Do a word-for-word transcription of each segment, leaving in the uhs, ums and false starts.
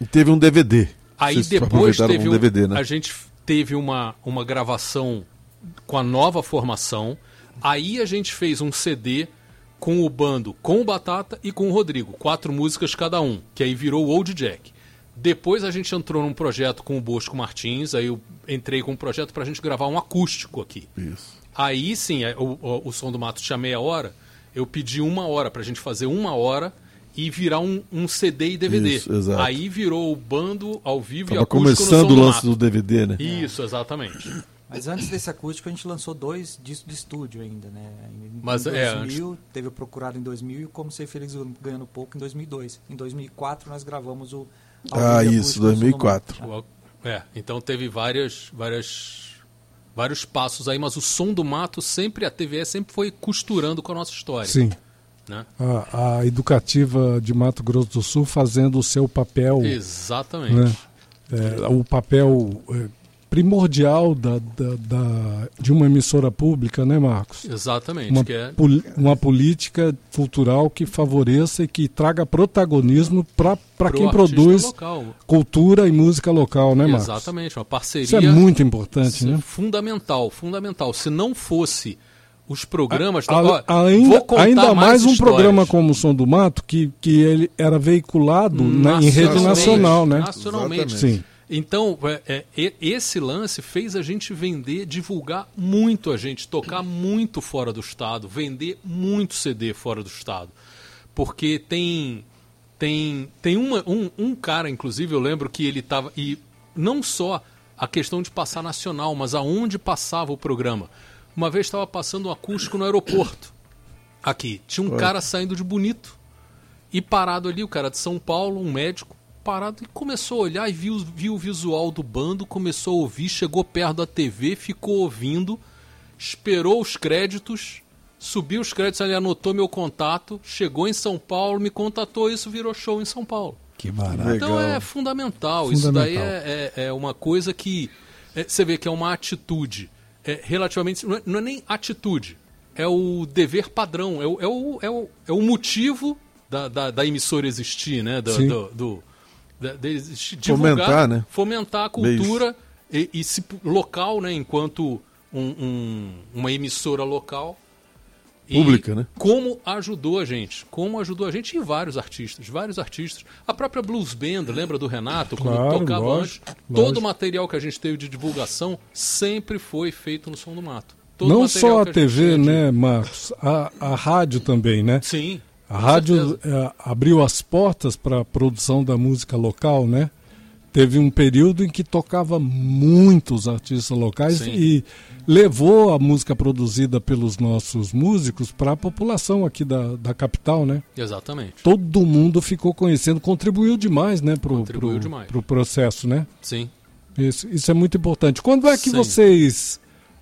E teve um D V D. Aí Vocês depois teve um um, D V D, né? a gente teve uma, uma gravação com a nova formação. Aí a gente fez um C D com o bando, com o Batata e com o Rodrigo. Quatro músicas cada um, que aí virou o Old Jack. Depois a gente entrou num projeto com o Bosco Martins, aí eu entrei com um projeto pra gente gravar um acústico aqui. Isso. Aí sim, o, o, o Som do Mato tinha meia hora, eu pedi uma hora pra gente fazer uma hora e virar um, um C D e D V D. Isso, exato. Aí virou o bando ao vivo Tava e acústico no começando Som o do lance Mato. do D V D, né? Isso, exatamente. Mas antes desse acústico a gente lançou dois discos de estúdio ainda, né? Em, Mas, em é, dois mil, antes... teve o Procurado em dois mil e o Como Ser Feliz Ganhando Pouco em dois mil e dois. Em dois mil e quatro nós gravamos o... Ah, isso, dois mil e quatro. O, é, então teve várias, várias, vários passos aí, mas o Som do Mato sempre, a T V E sempre foi costurando com a nossa história. Sim. Né? A, a Educativa de Mato Grosso do Sul fazendo o seu papel. Exatamente. Né? É, o papel é, primordial da, da, da, de uma emissora pública, né, Marcos? Exatamente. Uma, que é... pol, uma política cultural que favoreça e que traga protagonismo para quem produz local. Cultura e música local, né, Marcos? Exatamente, uma parceria. Isso é muito importante, né? Fundamental, fundamental. Se não fosse os programas... A, ó, a, ainda ainda mais, mais um histórias. programa como o Som do Mato, que, que ele era veiculado na, em rede nacional, né? Nacionalmente. Sim. Então, é, é, esse lance fez a gente vender, divulgar muito a gente, tocar muito fora do estado, vender muito C D fora do estado. Porque tem tem, tem uma, um, um cara, inclusive, eu lembro que ele estava... E não só a questão de passar nacional, mas aonde passava o programa. Uma vez estava passando um acústico no aeroporto. Aqui. Tinha um Oi. cara saindo de Bonito. E parado ali, o cara de São Paulo, um médico, parado e começou a olhar e viu, viu o visual do bando, começou a ouvir, chegou perto da T V, ficou ouvindo, esperou os créditos, subiu os créditos, ele anotou meu contato, chegou em São Paulo, me contatou, isso virou show em São Paulo. Que barato. Então é fundamental, fundamental. Isso daí é, é, é uma coisa que é, você vê que é uma atitude é, relativamente, não é, não é nem atitude, é o dever padrão, é o, é o, é o, é o motivo da, da, da emissora existir, né? Do, do, do De, de divulgar, fomentar, né? fomentar a cultura e, e se, local, né? Enquanto um, um, uma emissora local. Pública, e né? Como ajudou a gente. Como ajudou a gente e vários artistas. Vários artistas. A própria Blues Band, lembra do Renato? Quando claro, tocava lógico, antes. lógico. Todo o material que a gente teve de divulgação sempre foi feito no Som do Mato. Todo Não só a, a T V, de... né, Marcos? A, a rádio também, né? Sim. A rádio é, abriu as portas para a produção da música local, né? Teve um período em que tocava muitos artistas locais Sim. e levou a música produzida pelos nossos músicos para a população aqui da, da capital, né? Exatamente. Todo mundo ficou conhecendo, contribuiu demais, né, pro, contribuiu pro, demais. pro processo, né? Sim. Isso, isso é muito importante. Quando é que Sim. vocês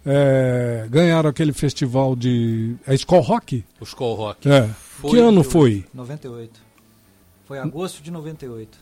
é, ganharam aquele festival de... É Skol Rock? O Skol Rock. É. Foi que ano foi? noventa e oito. Foi agosto de noventa e oito.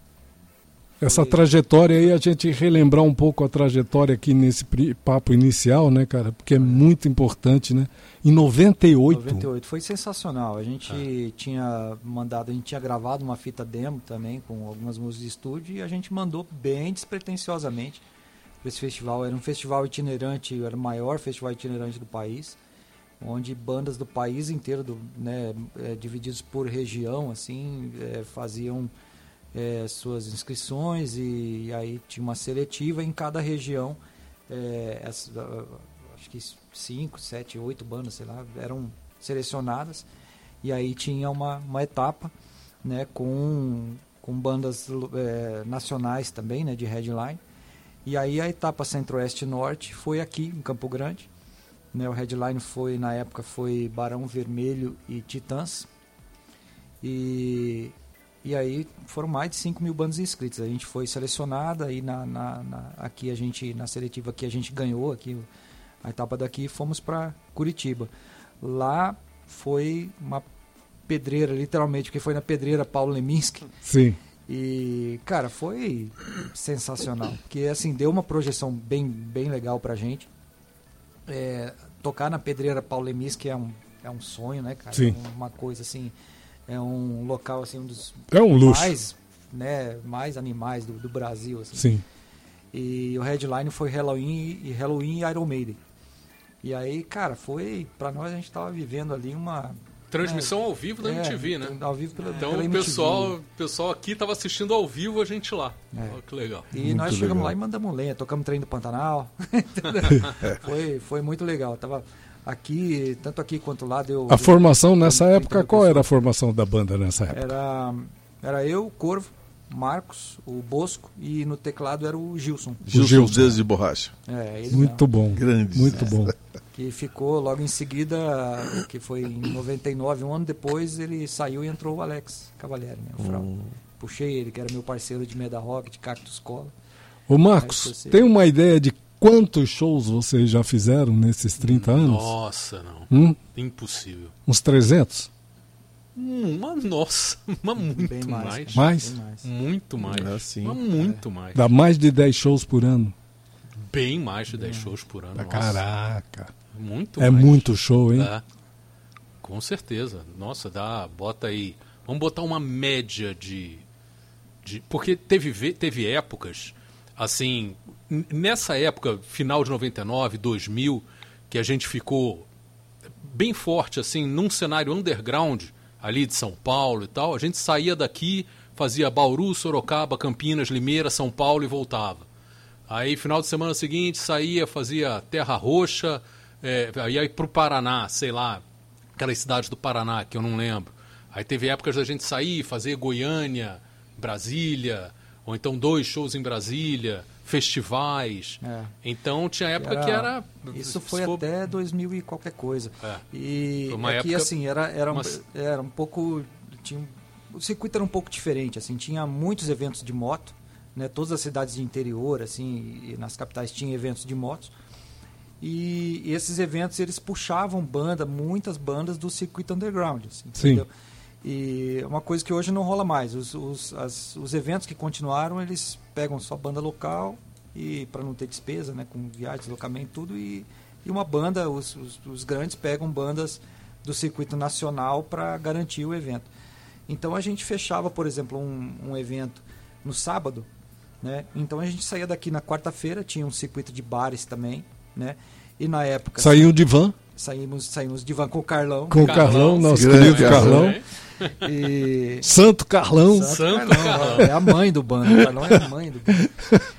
Essa foi... trajetória aí, a gente relembrar um pouco a trajetória aqui nesse papo inicial, né, cara? Porque é muito importante, né? Em noventa e oito. noventa e oito. Foi sensacional. A gente ah. tinha mandado, a gente tinha gravado uma fita demo também com algumas músicas de estúdio e a gente mandou bem despretensiosamente para esse festival. Era um festival itinerante, era o maior festival itinerante do país, onde bandas do país inteiro, do, né, é, divididos por região, assim, é, faziam é, suas inscrições e, e aí tinha uma seletiva em cada região. É, essa, acho que cinco, sete, oito bandas, sei lá, eram selecionadas e aí tinha uma, uma etapa, né, com, com bandas é, nacionais também, né, de headline. E aí a etapa Centro-Oeste e Norte foi aqui em Campo Grande. Né, o headline foi, na época, foi Barão Vermelho e Titãs. E, e aí foram mais de cinco mil bandas inscritas. A gente foi selecionada e na, na, na, aqui a gente, na seletiva aqui a gente ganhou aqui, a etapa daqui e fomos para Curitiba. Lá foi uma pedreira, literalmente, porque foi na pedreira Paulo Leminski. Sim. E, cara, foi sensacional. Porque, assim, deu uma projeção bem, bem legal pra gente. É, tocar na pedreira Paulo Leminski é um, é um sonho, né, cara? Sim. É uma coisa assim, é um local assim, um dos é um luxo. mais né, mais animais do, do Brasil. Assim. Sim. E o headline foi Halloween e Halloween e Iron Maiden. E aí, cara, foi... Pra nós, a gente tava vivendo ali uma... Transmissão é, ao vivo da é, M T V, né? Ao vivo pela, então pela o pessoal, o pessoal aqui tava assistindo ao vivo, a gente lá. É. Oh, que legal. E muito nós chegamos legal. lá e mandamos lenha, tocamos trem do Pantanal. foi, foi muito legal. Tava aqui, tanto aqui quanto lá deu... A formação nessa deu, época, qual era a formação da banda nessa época? Era, era eu, o Corvo, Marcos, o Bosco e no teclado era o Gilson. Gilson, Gilson. Deus de borracha. É, ele Muito mesmo, bom. Grande. Muito É. bom. que ficou logo em seguida, que foi em noventa e nove, um ano depois, ele saiu e entrou o Alex Cavalieri, né, o Frau. Hum. Puxei ele, que era meu parceiro de Meda Rock, de Cactus Cola. Ô Marcos, Mas você- tem uma ideia de quantos shows vocês já fizeram nesses trinta anos? Nossa, não. Hum? Impossível. Uns trezentos? Hum, Uma nossa, mas muito Bem mais, mais. cara, Mais? bem mais. Muito mais. É, sim. Mas muito mais. Dá mais de dez shows por ano? Bem mais de dez shows por ano. Nossa, Caraca. muito É mais. muito show, hein? É. Com certeza. Nossa, dá, bota aí. Vamos botar uma média de. de porque teve, ve- teve épocas, assim, n- nessa época, final de noventa e nove, dois mil, que a gente ficou bem forte, assim, num cenário underground, ali de São Paulo e tal. A gente saía daqui, fazia Bauru, Sorocaba, Campinas, Limeira, São Paulo e voltava. Aí, final de semana seguinte, saía, fazia Terra Roxa, é, ia para o Paraná, sei lá, aquelas cidades do Paraná que eu não lembro. Aí teve épocas da gente sair, fazer Goiânia, Brasília, ou então dois shows em Brasília, festivais. É. Então tinha época Era- que era... Isso foi se for- até dois mil e qualquer coisa. É. E Foi uma aqui, época- assim, era, era, um, Mas- era um pouco... Tinha, um- o circuito era um pouco diferente, assim, tinha muitos eventos de moto, né? Todas as cidades de interior, assim, e nas capitais tinha eventos de motos. E, e esses eventos, eles puxavam banda, muitas bandas do circuito underground, assim, Sim. entendeu? E é uma coisa que hoje não rola mais. Os, os, as- os eventos que continuaram, eles pegam só banda local, e para não ter despesa, né, com viagem, deslocamento, tudo, e, e uma banda, os, os, os grandes pegam bandas do circuito nacional para garantir o evento. Então a gente fechava, por exemplo, um, um evento no sábado, né? Então a gente saía daqui na quarta-feira, tinha um circuito de bares também, né? E na época Saiu de van saímos, saímos de van com o Carlão. com o Carlão, Carlão, nosso grande querido Carlão. Carlão. E Santo Carlão. Santo Carlão, Carlão. é a mãe do bando. O Carlão é a mãe do bando.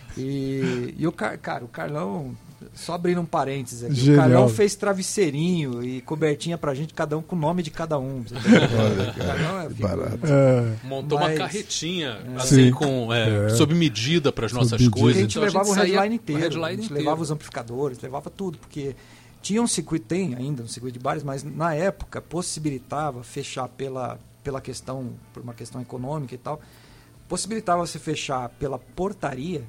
E, e o Car, cara, o Carlão, só abrindo um parênteses aqui, Genial. o Carlão fez travesseirinho e cobertinha pra gente, cada um com o nome de cada um. Olha, O Carlão é que figura. barato. É, Montou Mas- uma carretinha, É. assim, Sim. com, é, É. sob medida para as nossas Sob medida. coisas. Porque a gente Então, levava o saía- headline inteiro, o headline a gente inteiro. levava os amplificadores, levava tudo, porque tinha um circuito, tem ainda um circuito de bares, mas na época possibilitava fechar pela, pela questão, por uma questão econômica e tal, possibilitava você fechar pela portaria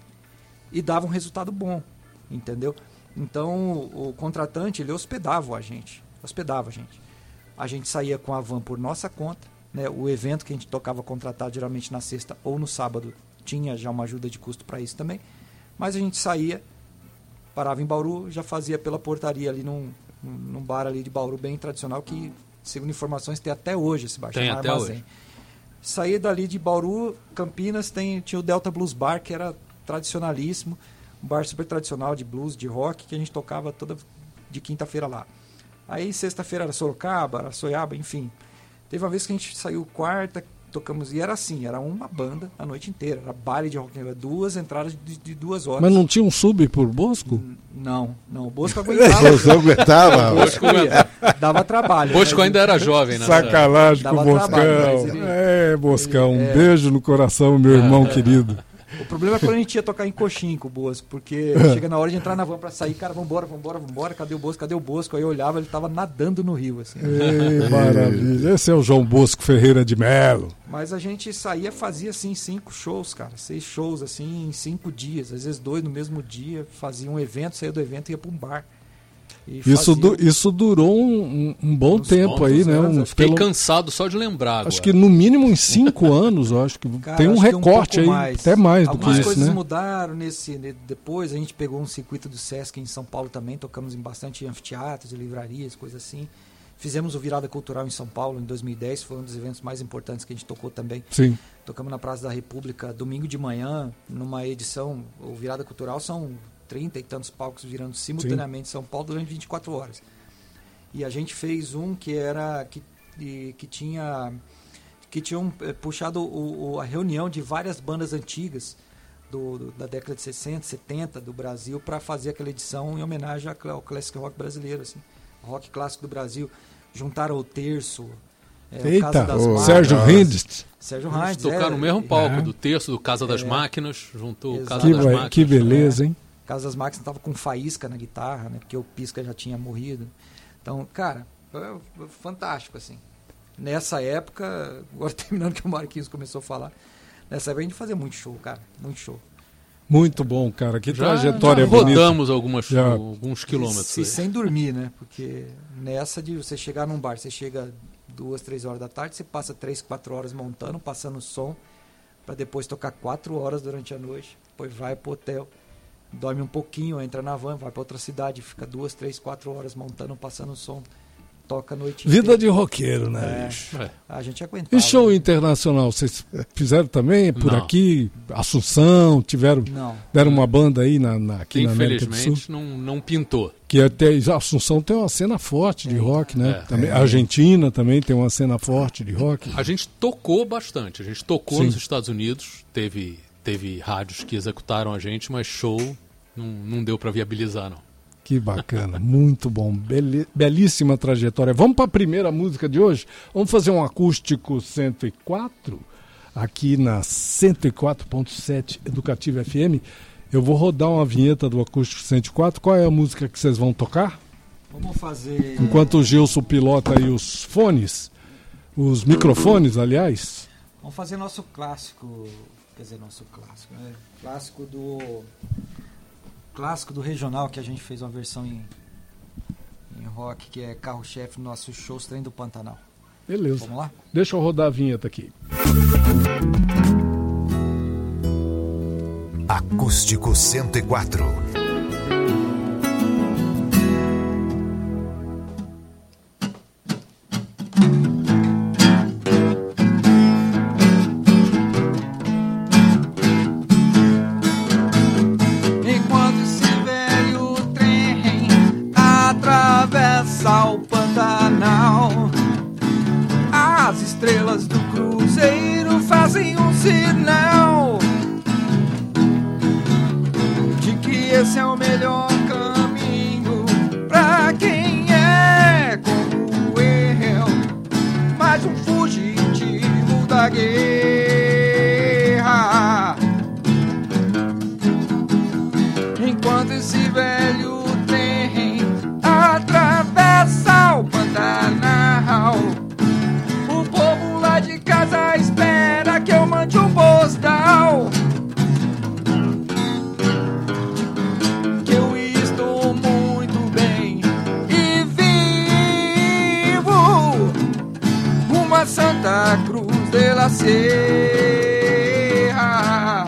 e dava um resultado bom, entendeu? Então o, o contratante, ele hospedava a gente, hospedava a gente. A gente saía com a van por nossa conta, né? O evento que a gente tocava contratado geralmente na sexta ou no sábado tinha já uma ajuda de custo para isso também, mas a gente saía, parava em Bauru, já fazia pela portaria ali num, num bar ali de Bauru bem tradicional que, segundo informações, tem até hoje esse bar, Tem chama até Armazém. hoje. Saí dali de Bauru, Campinas, tem, tinha o Delta Blues Bar, que era tradicionalíssimo, um bar super tradicional de blues, de rock, que a gente tocava toda de quinta-feira lá. Aí sexta-feira era Sorocaba, era Soiaba, enfim. Teve uma vez que a gente saiu quarta, tocamos, e era assim, era uma banda a noite inteira, era baile de rock and roll, duas entradas de, de duas horas. mas não tinha um sub por Bosco? Não, não, o Bosco aguentava. Você aguentava, O rapaz? Bosco ia, dava trabalho. Bosco mas- ainda era jovem, né? Sacanagem com Dava o Boscão. trabalho, mas ele- É, Boscão, um ele- é. beijo no coração, meu irmão querido. O problema é quando a gente ia tocar em coxinha com o Bosco, porque chega na hora de entrar na van pra sair, cara, vambora, vambora, vambora, cadê o Bosco, cadê o Bosco? Aí eu olhava, ele tava nadando no rio, assim. Ei, maravilha. Esse é o João Bosco Ferreira de Melo. Mas a gente saía, fazia assim, cinco shows, cara, seis shows, assim, em cinco dias, às vezes dois no mesmo dia, fazia um evento, saía do evento e ia pra um bar. E Isso, fazia- du- isso durou um, um- um bom Uns tempo bons aí, né? anos, Um, eu Fiquei pelo- cansado só de lembrar agora. acho que no mínimo em cinco anos, eu acho que Cara, tem um acho que recorte aí, pouco mais. até mais do que Algumas isso, coisas né? mudaram nesse, ne- depois, a gente pegou um circuito do Sesc em São Paulo também, tocamos em bastante anfiteatros e livrarias, coisas assim. Fizemos o Virada Cultural em São Paulo em dois mil e dez, foi um dos eventos mais importantes que a gente tocou também. Sim. Tocamos na Praça da República domingo de manhã, numa edição, o Virada Cultural são trinta e tantos palcos virando simultaneamente em São Paulo durante vinte e quatro horas. E a gente fez um que era que, e, que tinha que tinham é, puxado o, o, a reunião de várias bandas antigas do, do, da década de sessenta, setenta do Brasil para fazer aquela edição em homenagem ao classic rock brasileiro, assim, rock clássico do Brasil. Juntaram o Terço, é, Eita, o Casa das o Máquinas. Sérgio Hindes. Sérgio Eles Hindes. tocaram é, no mesmo palco é. do Terço do Casa das É. Máquinas, juntou o Exato. Casa Que, das vai- Máquinas. que beleza, hein? Casa das Máquinas estava com Faísca na guitarra, né? Porque o Pisca já tinha morrido. Então, cara, foi foi fantástico, assim. Nessa época, agora terminando que o Marquinhos começou a falar, nessa época a gente fazia muito show, cara, muito show. Muito bom, cara. Que Já, trajetória já bonita. rodamos algumas, Já. alguns quilômetros. E, e aí. sem dormir, né? Porque nessa de você chegar num bar, você chega duas, três horas da tarde, você passa três, quatro horas montando, passando som, para depois tocar quatro horas durante a noite, depois vai pro hotel, dorme um pouquinho, entra na van, vai para outra cidade, fica duas, três, quatro horas montando, passando som, toca a noite Vida inteira. de roqueiro, né, É. bicho? É. A gente aguentava. E show né? internacional, vocês fizeram também por Não. aqui? Assunção, tiveram, Não. deram uma banda aí na, na, aqui na América do Sul? Infelizmente não, não pintou. Que até Assunção tem uma cena forte de É. rock, né? É. Também, a Argentina também tem uma cena forte de rock. A gente tocou bastante. A gente tocou Sim. nos Estados Unidos, teve, teve rádios que executaram a gente, mas show não, não deu para viabilizar, não. Que bacana, muito bom, beli- belíssima trajetória. Vamos para a primeira música de hoje? Vamos fazer um acústico cento e quatro, aqui na cento e quatro ponto sete Educativa F M. Eu vou rodar uma vinheta do acústico cento e quatro. Qual é a música que vocês vão tocar? Vamos fazer. Enquanto o Gilson pilota aí os fones, os microfones, aliás. Vamos fazer nosso clássico. Quer dizer, nosso clássico, né? Clássico do. Clássico do regional, que a gente fez uma versão em, em rock, que é carro-chefe nos nossos shows, Trem do Pantanal. Beleza. Vamos lá? Deixa eu rodar a vinheta aqui. Acústico cento e quatro. Enquanto esse velho trem atravessa o Pantanal, as estrelas do cruzeiro fazem um sinal de que esse é o melhor caminho pra quem é como eu, mais um fugitivo da guerra. Enquanto esse velho trem atravessa o Pantanal, o povo lá de casa espera que eu mande um postal, que eu estou muito bem e vivo rumo a Santa Cruz de la Sierra.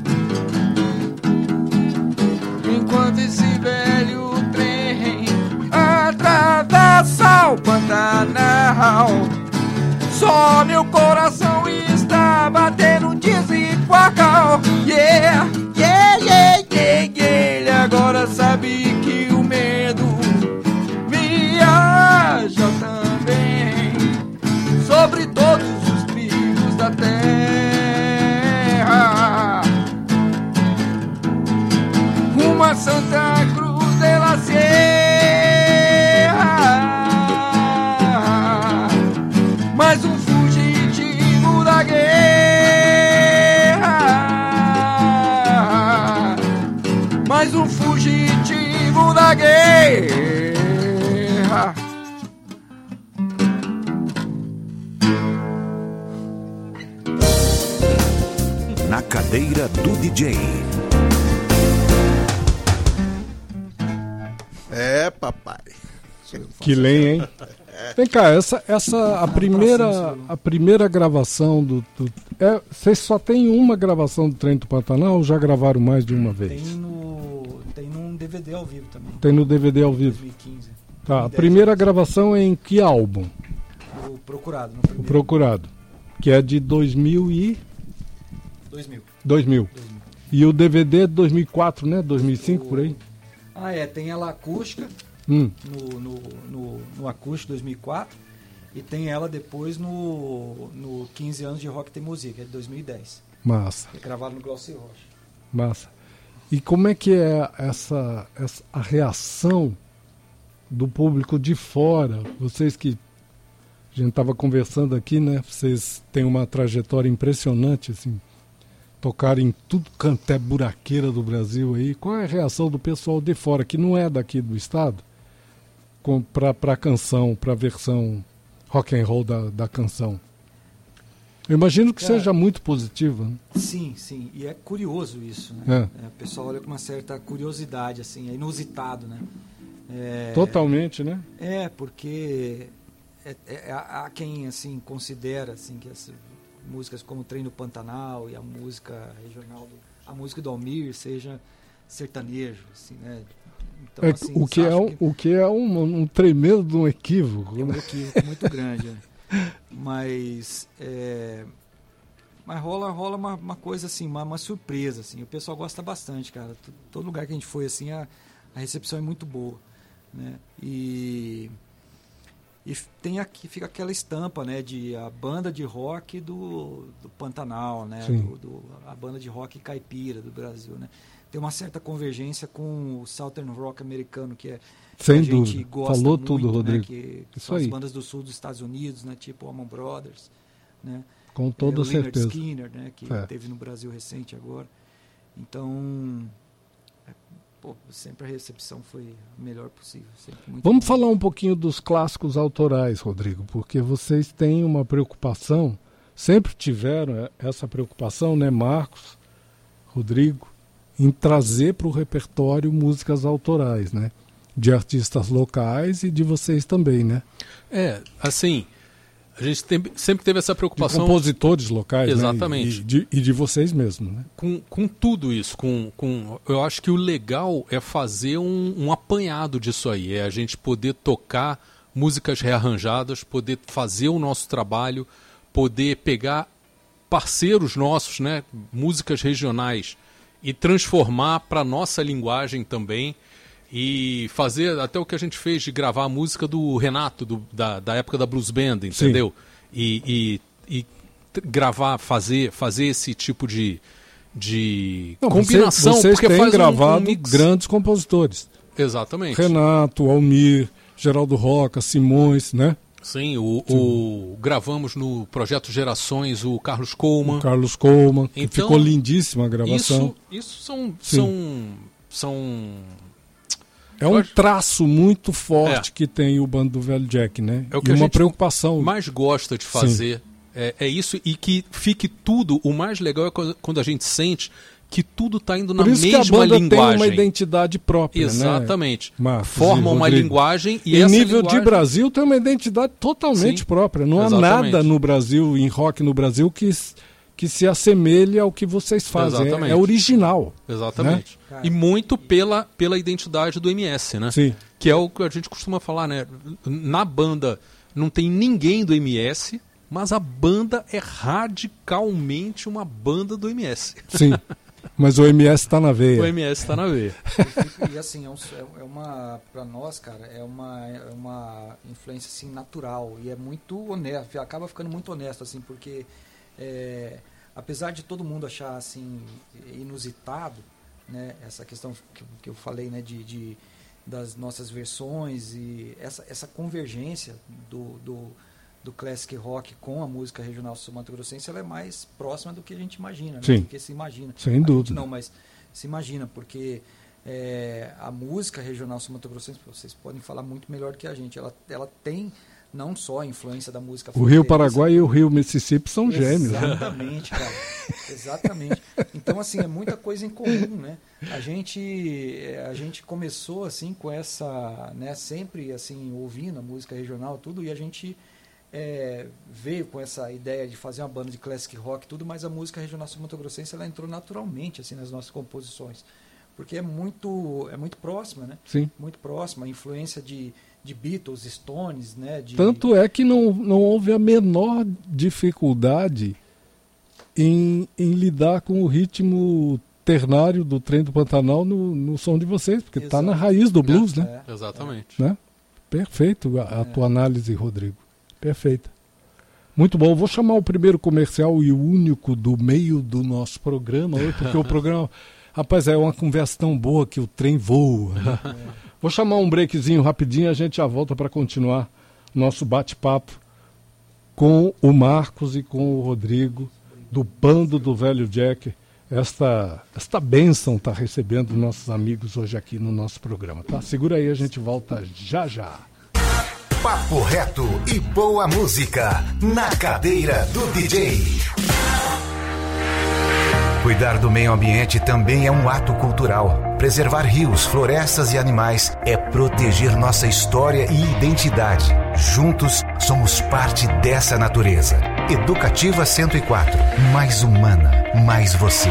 Enquanto esse velho trem atravessa o Pantanal, só meu coração está batendo desigual. Yeah, yeah, yeah, yeah, yeah. Ele agora sabe que o medo viaja também sobre todos os trilhos da terra, uma Santa Cruz de la Sierra, mais um fugitivo da guerra, mais um fugitivo da guerra. Na cadeira do D J. É, papai. Que lenha, hein? Vem cá, essa, essa a primeira, a primeira gravação do. do é, vocês só tem uma gravação do Trem do Pantanal ou já gravaram mais de uma vez? Tem no tem num D V D ao vivo também. Tem no D V D ao vivo. dois mil e quinze. Tá, a primeira gravação é em que álbum? O Procurado. No O primeiro. Procurado, que é de dois mil e... dois mil. dois mil. dois mil. E o D V D é de dois mil e quatro, né? dois mil e cinco, O- por aí? Ah, é. Tem ela acústica Hum, no, no, no, no acústico dois mil e quatro e tem ela depois no, no quinze anos de Rock Tem Música, é de dois mil e dez. massa, É gravado no Glauci Rocha. massa. E como é que é essa, essa a reação do público de fora? Vocês que a gente estava conversando aqui, né? Vocês têm uma trajetória impressionante, assim, tocar em tudo quanto é buraqueira do Brasil aí. Qual é a reação do pessoal de fora, que não é daqui do estado, para a canção, para a versão rock and roll da, da canção? Eu imagino que Cara, seja muito positiva, né? Sim, sim. E é curioso isso, né? É. É, o pessoal olha com uma certa curiosidade, assim, é inusitado, né? É, Totalmente, né? É, porque é, é, há quem, assim, considera, assim, que as músicas como Trem do Pantanal e a música regional, do, a música do Almir seja sertanejo, assim, né? Então, É, assim, o, que é um, que o que é um, um tremendo de um equívoco. é um Né? equívoco muito grande, né? Mas, é, mas rola, rola uma, uma coisa assim, uma, uma surpresa, assim. O pessoal gosta bastante, cara. T- Todo lugar que a gente foi, assim, a, a recepção é muito boa, né? E, e f- tem aqui, fica aquela estampa, né, de a banda de rock do, do Pantanal, né? Sim. Do, do- a banda de rock caipira do Brasil, né? Tem uma certa convergência com o Southern Rock americano, que é Sem a gente dúvida. gosta Falou muito, tudo, né, Rodrigo. que, que Isso são as aí. bandas do sul dos Estados Unidos, né, tipo Allman Brothers, né, Com é, toda o Lynyrd certeza. Skynyrd, né, que É. teve no Brasil recente agora. Então, é, pô, sempre a recepção foi a melhor possível. Sempre muito Vamos bom. falar um pouquinho dos clássicos autorais, Rodrigo, porque vocês têm uma preocupação, sempre tiveram essa preocupação, né, Marcos, Rodrigo, em trazer para o repertório músicas autorais, né? De artistas locais e de vocês também, né? É, assim, a gente tem- sempre teve essa De preocupação compositores locais, Exatamente. né? E, de, e de vocês mesmos, né? com, com tudo isso. Com, com, eu acho que o legal é fazer um, um apanhado disso aí. É a gente poder tocar músicas rearranjadas, poder fazer o nosso trabalho, poder pegar parceiros nossos, né, músicas regionais, e transformar para nossa linguagem também. E fazer até o que a gente fez de gravar a música do Renato, do, da, da época da Blues Band, entendeu? E, e, e t- gravar, fazer, fazer esse tipo de, de Não, combinação. Vocês, vocês porque têm faz um- gravado um mix. grandes compositores. Exatamente. Renato, Almir, Geraldo Roca, Simões, né? Sim, o, o, gravamos no Projeto Gerações o Carlos Coleman. O Carlos Coleman, que Então, ficou lindíssima a gravação. Isso, isso são, Sim. são, são É um Eu acho- traço muito forte É. que tem o bando do Velho Jack, né? É o que e a uma gente preocupação. mais gosta de fazer. É, é isso, e que fique tudo. O mais legal é quando- quando a gente sente que tudo está indo na Por isso que a mesma banda tem linguagem. uma identidade própria, Exatamente. né? Marcos Forma e uma Rodrigo. linguagem e Em essa nível linguagem... de Brasil tem uma identidade totalmente Sim. própria. Não há Exatamente. nada no Brasil, em rock no Brasil, que, s- que se assemelhe ao que vocês fazem. É, Exatamente. é original. Exatamente. Né? E muito pela, pela identidade do M S, né? Sim. Que é o que a gente costuma falar, né? Na banda não tem ninguém do M S, mas a banda é radicalmente uma banda do M S. Sim. Mas o M S está na veia. O M S está na veia. E assim, é, um, é uma, pra nós, cara, é uma, é uma influência assim, natural e é muito honesto, acaba ficando muito honesto, assim, porque é, apesar de todo mundo achar assim, inusitado, né, essa questão que, que eu falei, né, de, de, das nossas versões e essa, essa convergência do, do, do classic rock com a música regional sul-mato-grossense, ela é mais próxima do que a gente imagina, né, Sim. do que se imagina. Sem A gente dúvida. não, mas se imagina, porque é, a música regional sul-mato-grossense, vocês podem falar muito melhor que a gente, ela, ela tem não só a influência da música O Rio fronteiriça, Paraguai e o Rio Mississippi são gêmeos. né? Exatamente, cara. Exatamente. Então, assim, é muita coisa em comum, né? A gente, a gente começou, assim, com essa, né, sempre, assim, ouvindo a música regional, tudo, e a gente é, veio com essa ideia de fazer uma banda de classic rock, tudo, mas a música regional sul-mato-grossense, ela entrou naturalmente, assim, nas nossas composições. Porque é muito, é muito próxima, né? Sim. Muito próxima, a influência de, de Beatles, Stones, né? De... Tanto é que não, não houve a menor dificuldade em, em lidar com o ritmo ternário do Trem do Pantanal no, no som de vocês, porque está na raiz do blues, é, né? É, exatamente. Né? Perfeito a, a é. tua análise, Rodrigo. Perfeita. Muito bom. Vou chamar o primeiro comercial e o único do meio do nosso programa, porque o programa, rapaz, é uma conversa tão boa que o trem voa. Né? É. Vou chamar um breakzinho rapidinho e a gente já volta para continuar nosso bate-papo com o Marcos e com o Rodrigo, do Bando do Velho Jack. Esta, esta bênção está recebendo nossos amigos hoje aqui no nosso programa, tá? Segura aí, a gente volta já já. Papo reto e boa música na cadeira do D J. Cuidar do meio ambiente também é um ato cultural. Preservar rios, florestas e animais é proteger nossa história e identidade. Juntos, somos parte dessa natureza. Educativa cento e quatro. Mais humana, mais você.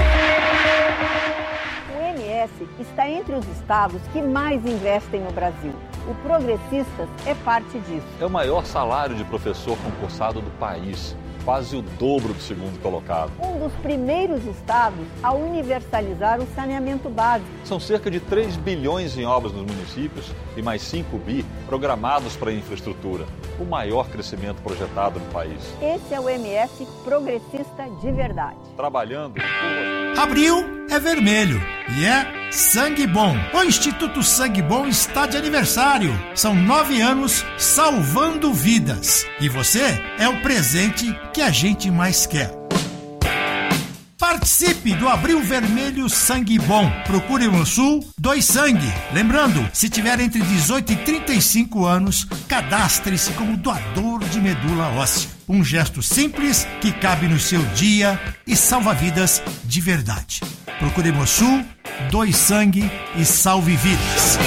O M S está entre os estados que mais investem no Brasil. O Progressistas é parte disso. É o maior salário de professor concursado do país. Quase o dobro do segundo colocado. Um dos primeiros estados a universalizar o saneamento básico. São cerca de três bilhões em obras nos municípios e mais cinco bi programados para a infraestrutura. O maior crescimento projetado no país. Esse é o M S progressista de verdade. Trabalhando... Abril é vermelho e é Sangue Bom. O Instituto Sangue Bom está de aniversário. São nove anos salvando vidas. E você é o presente que a gente mais quer. Participe do Abril Vermelho Sangue Bom. Procure no Sul, doe sangue. Lembrando, se tiver entre dezoito e trinta e cinco anos, cadastre-se como doador de medula óssea. Um gesto simples que cabe no seu dia e salva vidas de verdade. Procure no Sul, doe sangue e salve vidas.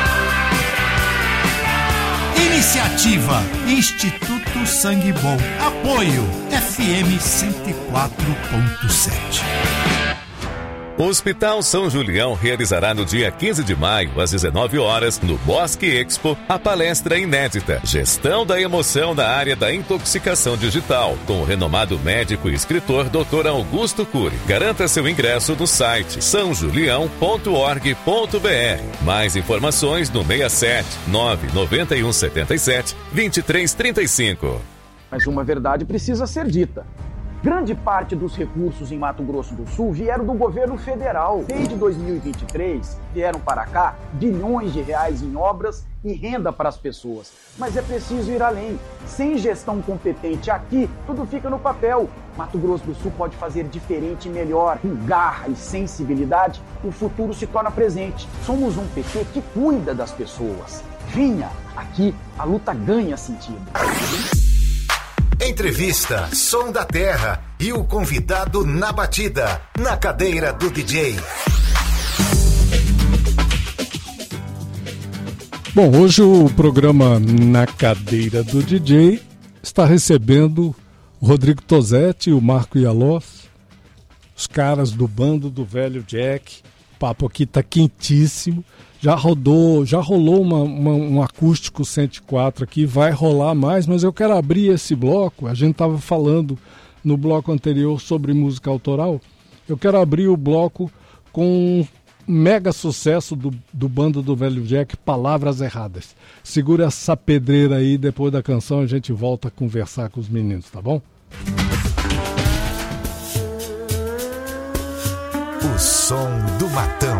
Iniciativa Instituto Sangue Bom. Apoio F M cento e quatro ponto sete. O Hospital São Julião realizará no dia quinze de maio, às dezenove horas, no Bosque Expo, a palestra inédita Gestão da Emoção na área da intoxicação digital, com o renomado médico e escritor doutor Augusto Cury. Garanta seu ingresso no site são julião ponto org ponto b r. Mais informações no seis sete nove nove um sete sete dois três três cinco. Mas uma verdade precisa ser dita. Grande parte dos recursos em Mato Grosso do Sul vieram do governo federal. Desde dois mil e vinte e três, vieram para cá bilhões de reais em obras e renda para as pessoas. Mas é preciso ir além. Sem gestão competente aqui, tudo fica no papel. Mato Grosso do Sul pode fazer diferente e melhor. Com garra e sensibilidade, o futuro se torna presente. Somos um P T que cuida das pessoas. Vinha, aqui a luta ganha sentido. Entrevista, som da terra e o convidado na batida, na cadeira do D J. Bom, hoje o programa Na Cadeira do D J está recebendo o Rodrigo Tosetti e o Marco Ialós, os caras do Bando do Velho Jack. O papo aqui está quentíssimo. Já rodou, já rolou uma, uma, um acústico cento e quatro aqui, vai rolar mais, mas eu quero abrir esse bloco. A gente estava falando no bloco anterior sobre música autoral. Eu quero abrir o bloco com um mega sucesso do, do Bando do Velho Jack, Palavras Erradas. Segura essa pedreira aí, depois da canção a gente volta a conversar com os meninos, tá bom? O som do matão.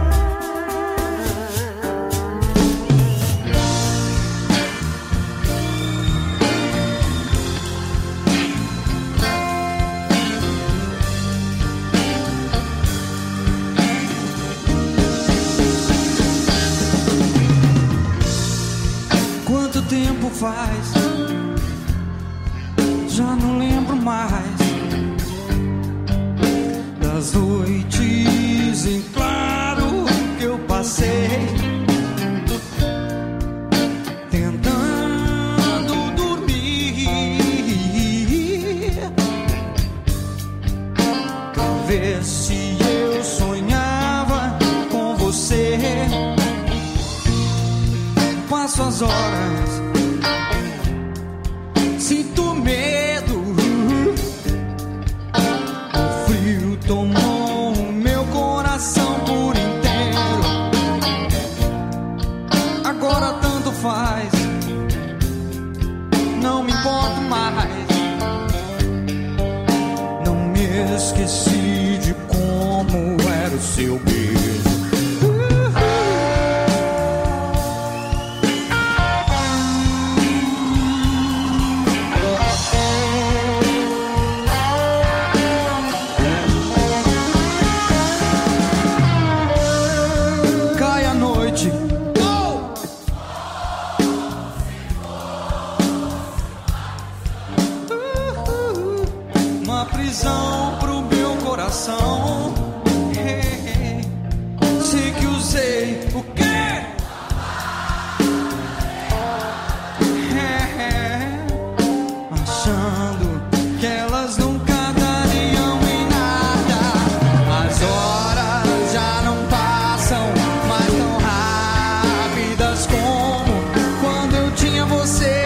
Faz, já não lembro mais das noites em claro que eu passei tentando dormir, ver se eu sonhava com você. Passo passo as horas, sinto medo. O frio tomou o meu coração por inteiro. Agora tanto faz, não me importo mais. Não me esqueci de como era o seu beijo. Pro meu coração, sei que usei o quê? Achando que elas nunca dariam em nada. As horas já não passam mais tão rápidas como quando eu tinha você.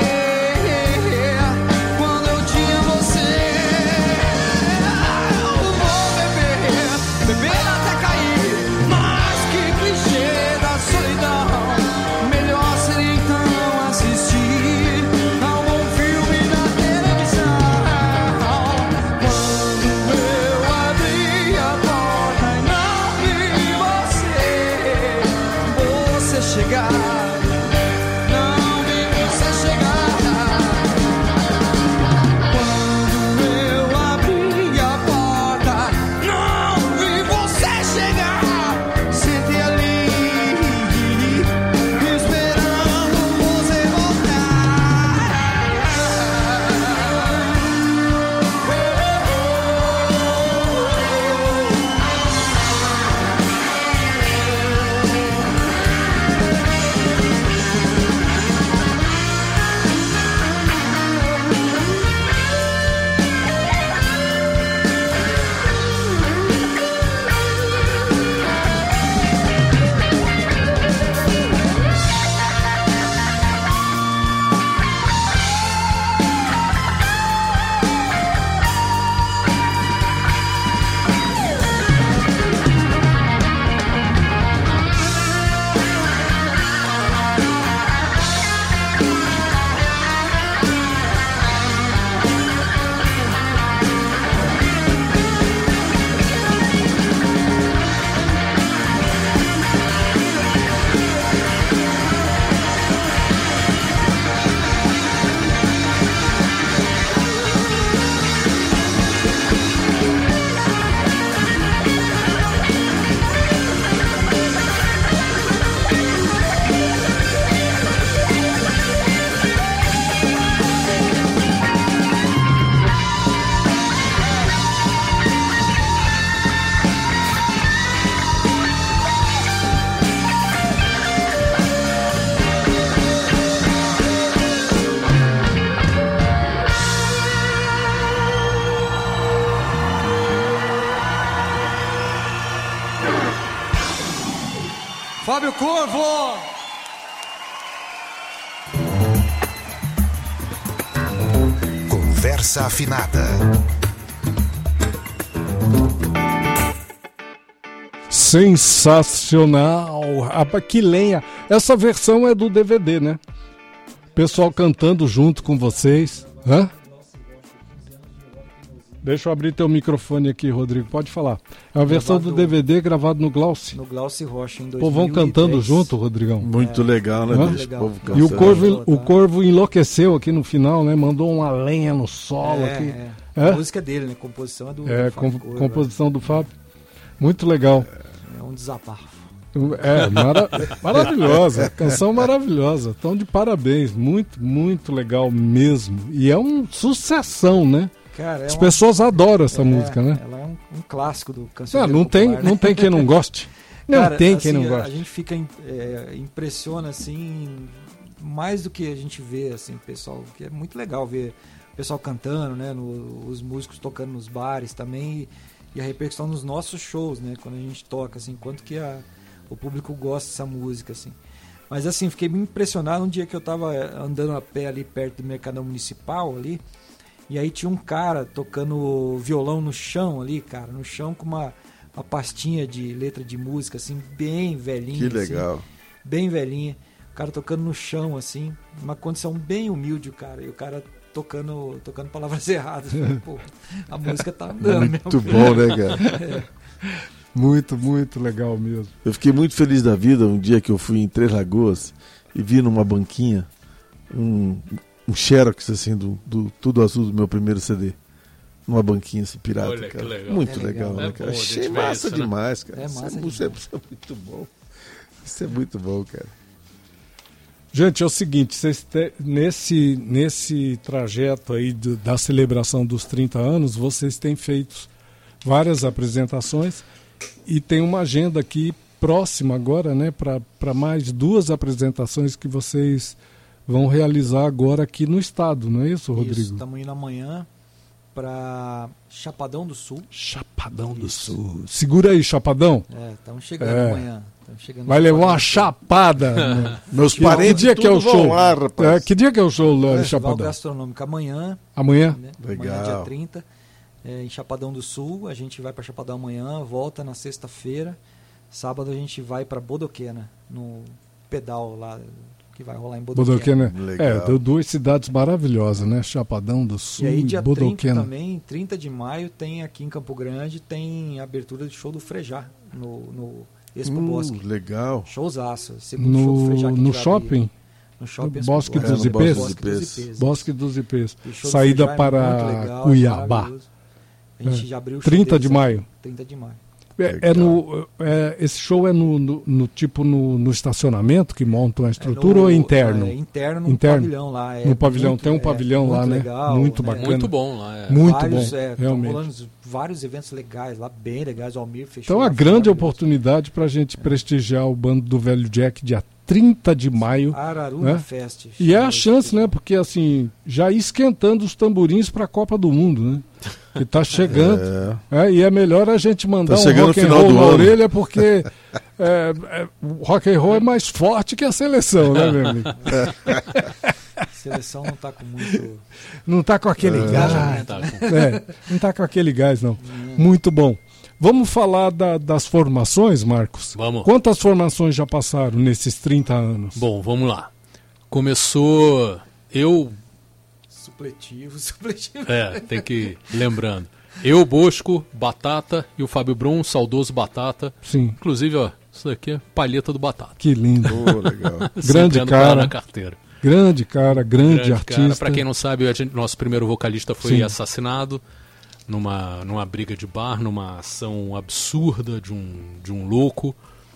Fábio Corvo! Conversa afinada. Sensacional! Ah, que lenha! Essa versão é do D V D, né? Pessoal cantando junto com vocês. Hã? Deixa eu abrir teu microfone aqui, Rodrigo. Pode falar. É a versão do D V D gravado no Glauci. No Glauci Rocha, em dois mil e Pô, vão cantando junto, Rodrigão. Muito é. legal, né, bicho? Legal. Povo E o Corvo, o Corvo enlouqueceu aqui no final, né? Mandou uma lenha no solo é, aqui. É. É? A música dele, né? Composição é do, é, do Fábio com, Corvo, composição é. do Fábio. Muito legal. É um desabafo. É, mara maravilhosa, canção maravilhosa. Então, de parabéns, muito, muito legal mesmo. E é uma sucessão, né? Cara, é As uma... pessoas adoram essa é, música, né? Ela é um, um clássico do cancioneiro não, não popular, tem, né? não tem quem não goste. Não Cara, tem assim, quem não a, goste. a gente fica é, impressiona assim mais do que a gente vê assim, pessoal, que é muito legal ver o pessoal cantando, né? No, os músicos tocando nos bares também e, e a repercussão nos nossos shows, né? Quando a gente toca, assim, quanto que a, o público gosta dessa música, assim. Mas assim, fiquei muito impressionado um dia que eu tava andando a pé ali perto do Mercadão Municipal ali, e aí tinha um cara tocando violão no chão ali, cara, no chão com uma, uma pastinha de letra de música, assim, bem velhinha. Que legal. Assim, bem velhinha. O cara tocando no chão, assim, uma condição bem humilde, o cara. E o cara tocando, tocando palavras erradas. Pô, a música tá andando. Muito bom, né, cara? É. Muito, muito legal mesmo. Eu fiquei muito feliz da vida um dia que eu fui em Três Lagoas e vi numa banquinha um, um xerox assim do, do Tudo Azul do meu primeiro C D. Numa banquinha assim, pirata. Olha, cara. que legal. Muito É legal, legal. né, É cara? bom, Achei gente, ver massa isso, né? demais, cara. É Isso massa é, demais. isso é muito bom. Isso é muito bom, cara. Gente, é o seguinte, vocês te, nesse, nesse trajeto aí do, da celebração dos trinta anos, vocês têm feito várias apresentações e tem uma agenda aqui próxima agora, né, para mais duas apresentações que vocês vão realizar agora aqui no estado, não é isso, Rodrigo? Isso, estamos indo amanhã para Chapadão do Sul. Chapadão do Sul. Segura aí, Chapadão. É, estamos chegando É. amanhã. Tamo chegando Vai no levar uma Chapadão do Sul. chapada. né? Meus Que- parentes que dia que é o tudo show? vão lá, rapaz. É, que dia que é o show lá em Festival Chapadão? Gastronômico amanhã. Amanhã? Né? Legal. Amanhã, dia trinta, é, em Chapadão do Sul. A gente vai para Chapadão amanhã, volta na sexta-feira. Sábado a gente vai para Bodoquena, no pedal lá que vai rolar em Bodoquena. Bodoquena. Legal. É, deu duas cidades maravilhosas, né? Chapadão do Sul E aí, e dia trinta Bodoquena. também, trinta de maio, tem aqui em Campo Grande, tem abertura do show do Frejá, no, no Expo Uh, Bosque. legal. Showzaço. Segundo show do No, Frejá que no vai abrir. shopping? No shopping No Bosque Expo dos Bosque. Ipês? Bosque dos Ipês. Bosque dos Ipês. E o show do Saída Frejá é para muito legal, é Cuiabá. maravilhoso. A gente É. já abriu o show trinta de deles maio. aqui, trinta de maio. É, é no, é, esse show é no, no, no tipo no, no estacionamento que montam a estrutura É no- ou é interno? É interno no Interno. pavilhão lá. É No pavilhão, muito- tem um é pavilhão lá, muito né? legal, Muito né? bacana. Muito bom lá. É. Muito vários, bom, é, tão realmente. rolando vários eventos legais lá, bem legais. O Almir fechou. Então, a lá, grande maravilhoso. oportunidade para a gente prestigiar o Bando do Velho Jack dia trinta de maio. Araruna né? Fest. E é a chance, né? Porque assim, já ir esquentando os tamborins para a Copa do Mundo, né? Que tá chegando. É. É, e é melhor a gente mandar Tá um chegando rock o and final roll do na ano. orelha, porque é, é, o rock and roll é mais forte que a seleção, né, meu amigo? A seleção não tá com muito. Não tá com aquele É. gás. Tá com- É, não tá com aquele gás, não. Muito bom. Vamos falar da- das formações, Marcos? Vamos. Quantas formações já passaram nesses trinta anos? Bom, vamos lá. Começou. Eu. Supletivo, supletivo. É, tem que ir lembrando. Eu, Bosco, Batata e o Fábio Brum, saudoso Batata. Sim, Inclusive, ó, isso daqui é palheta do Batata. que lindo. Pô, legal. Grande Sempre ando com ela cara. na carteira. Grande cara, grande, Grande artista. cara. Pra quem não sabe, a gente- nosso primeiro vocalista foi Sim. assassinado numa, numa briga de bar, numa ação absurda de um, de um louco.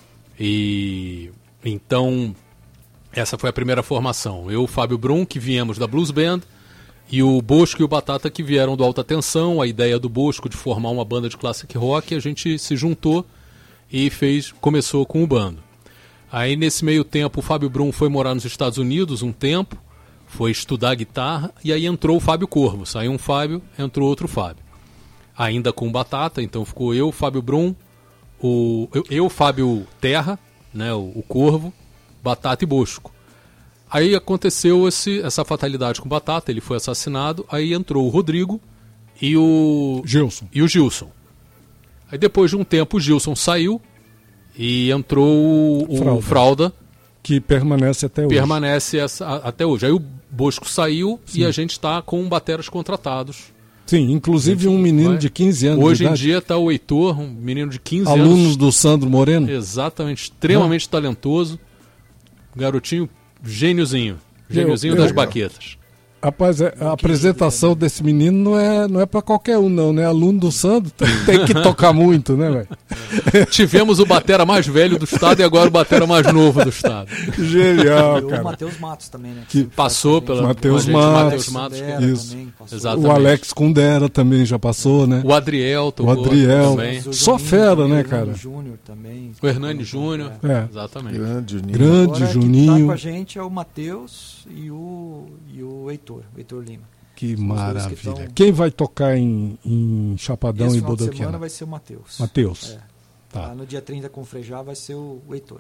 E então, essa foi a primeira formação. Eu, Fábio Brum, que viemos da Blues Band, e o Bosco e o Batata, que vieram do Alta Tensão. A ideia do Bosco de formar uma banda de classic rock, a gente se juntou e fez, começou com o bando. Aí, nesse meio tempo, o Fábio Brum foi morar nos Estados Unidos um tempo, foi estudar guitarra, e aí entrou o Fábio Corvo. Saiu um Fábio, entrou outro Fábio. Ainda com o Batata, então ficou eu, Fábio Brum, o, eu, eu, Fábio Terra, né, o, o Corvo, Batata e Bosco. Aí aconteceu esse, essa fatalidade com o Batata, ele foi assassinado, aí entrou o Rodrigo e o Gilson. e o Gilson. Aí depois de um tempo o Gilson saiu e entrou o, o Fralda. Fralda, Que permanece até hoje. permanece essa, a- até hoje. Aí o Bosco saiu Sim. e a gente está com bateras contratados. Sim, inclusive um menino Vai. de quinze anos Hoje de em idade. dia está o Heitor, um menino de quinze Alunos anos. do Sandro Moreno. Exatamente, extremamente talentoso. Garotinho, gêniozinho. Gêniozinho Eu- das eu- baquetas. Rapaz, é- a apresentação desse menino não é, não é para qualquer um, não, né? Aluno do Sandro tem, tem que tocar muito, né, velho? Tivemos o batera mais velho do estado e agora o batera mais novo do estado. Genial, E o cara. Matheus Matos também, né? Que sempre Passou faz com a pela gente. Matheus com a gente, Matos. Matheus Matos. Sandera Isso. também passou. Exatamente. O Alex Kundera também já passou, né? O Adriel tocou O Adriel. também. Mas o Só Juninho fera, também, né, o Hernani cara? Júnior também. O Hernani Júnior. É. Exatamente. Grande, Juninho. Grande Agora, quem tá Juninho. com a gente é o Matheus e o, e o Heitor, o Heitor Lima. Que São os dois que maravilha. tão- Quem vai tocar em, em Chapadão Esse e final de semana Bodoquena? vai ser o Matheus. Matheus. É. Tá. Lá no dia trinta com o Frejá vai ser o, o Heitor.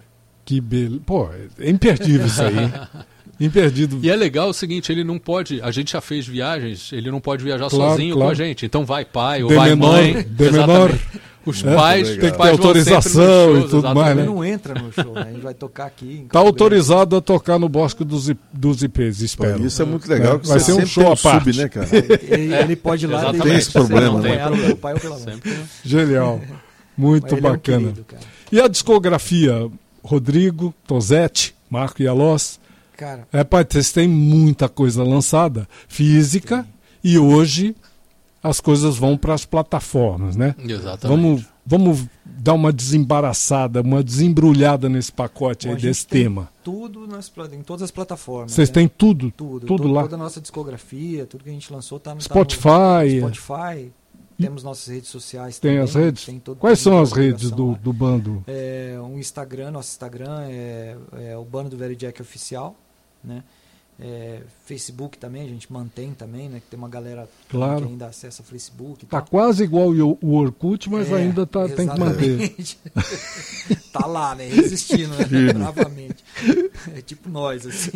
Que beleza. Pô, é imperdível isso aí. Imperdível. E é legal o seguinte, ele não pode, a gente já fez viagens, ele não pode viajar Claro, sozinho claro. com a gente. Então vai pai ou De vai menor, mãe. de menor. Os É, pais, tem os que ter pais vão autorização sempre nos shows, e tudo exatamente. mais, né? Ele não entra no show, né? A gente vai tocar aqui. em Tá Campo autorizado a tocar no Bosque dos, I- dos I Ps, Pô, espero. isso é muito legal. É, que vai você ser um sempre show tem à parte. sub, né, cara? Grande. Ele, ele pode ir lá Exatamente. desde Tem esse problema, ser né? acompanhado pelo pai ou pela mãe. Sempre. Genial. Mas Muito ele é um bacana. querido, cara. E a discografia? Rodrigo, Tosetti, Marco Yalós. Cara, É, pai, vocês têm muita coisa lançada, física, e hoje as coisas vão para as plataformas, né? Exatamente. Vamos, vamos dar uma desembaraçada, uma desembrulhada nesse pacote bom, aí a gente desse tem tema. tudo nas, pla- em todas as plataformas. Vocês né? têm tudo, tudo, tudo to- lá. Toda a nossa discografia, tudo que a gente lançou tá no Spotify. Tá no Spotify. Temos nossas redes sociais Tem também. as redes? tem todo- Quais tem são toda as a redes divulgação do, lá. do bando? É, um Instagram, nosso Instagram é, é o Bando do Velho Jack Oficial, né? É, Facebook também, a gente mantém também, né? Que tem uma galera Claro. que ainda acessa Facebook e Tá tal. quase igual o o Orkut, mas É, ainda tá, tem que manter. exatamente. Tá lá, né? Resistindo, né? Bravamente. É tipo nós, assim,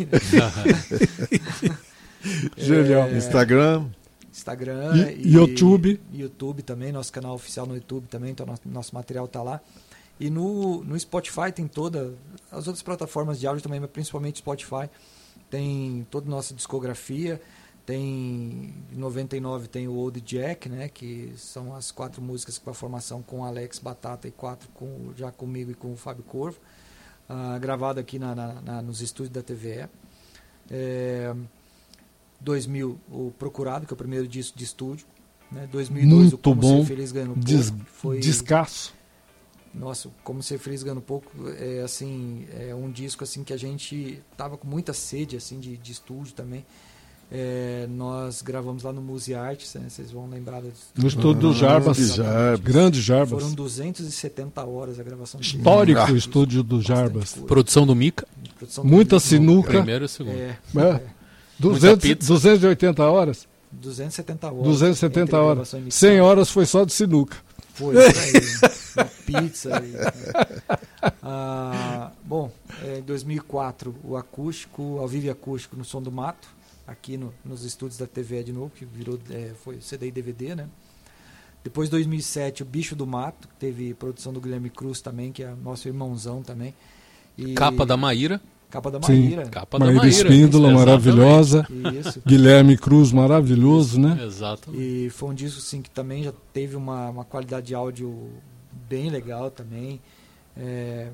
né? Genial. É, Instagram. Instagram E- YouTube. YouTube também, nosso canal oficial no YouTube também, então nosso, nosso material tá lá. E no, no Spotify tem toda, as outras plataformas de áudio também, mas principalmente Spotify, tem toda a nossa discografia. Tem, em noventa e nove tem o Old Jack, né, que são as quatro músicas com a formação com o Alex Batata e quatro com, já comigo e com o Fábio Corvo, ah, gravado aqui na, na, na, nos estúdios da T V E. É, dois mil, o Procurado, que é o primeiro disco de estúdio. Né? dois mil e dois, o Muito Como bom. Ser Feliz Ganhando Pouco. Des, foi, Descasso. nossa, Como Ser Feliz Ganhando Pouco é assim, é um disco assim que a gente tava com muita sede assim de, de estúdio também. É, nós gravamos lá no Muse Arts, né? Vocês vão lembrar do No estúdio do Ah, Jarbas. de Jarbas. Grande Jarbas. Foram duzentas e setenta horas a gravação. de Histórico disco. o estúdio do Bastante Jarbas. coisa. Produção do Mica, Produção do Muita disco. sinuca. primeiro e segundo. É, É. duzentas, pizza. duzentas e oitenta horas? duzentas e setenta horas. duzentas e setenta entre horas. gravação e mixagem. cem horas foi só de sinuca. Foi, isso aí. Uma pizza. E, ah, bom, é, em dois mil e quatro, o acústico, ao vivo e acústico no Som do Mato, aqui no, nos estúdios da T V E de novo, que virou, é, foi C D e D V D, né? Depois, dois mil e sete, o Bicho do Mato, que teve produção do Guilherme Cruz também, que é nosso irmãozão também. E- Capa da Maíra. Capa da Sim. Maíra. Capa da Maíra Maíra. Espíndola, Exatamente. maravilhosa. Isso. Guilherme Cruz, maravilhoso, né? Exatamente. E foi um disco assim, que também já teve uma, uma qualidade de áudio bem legal também. É,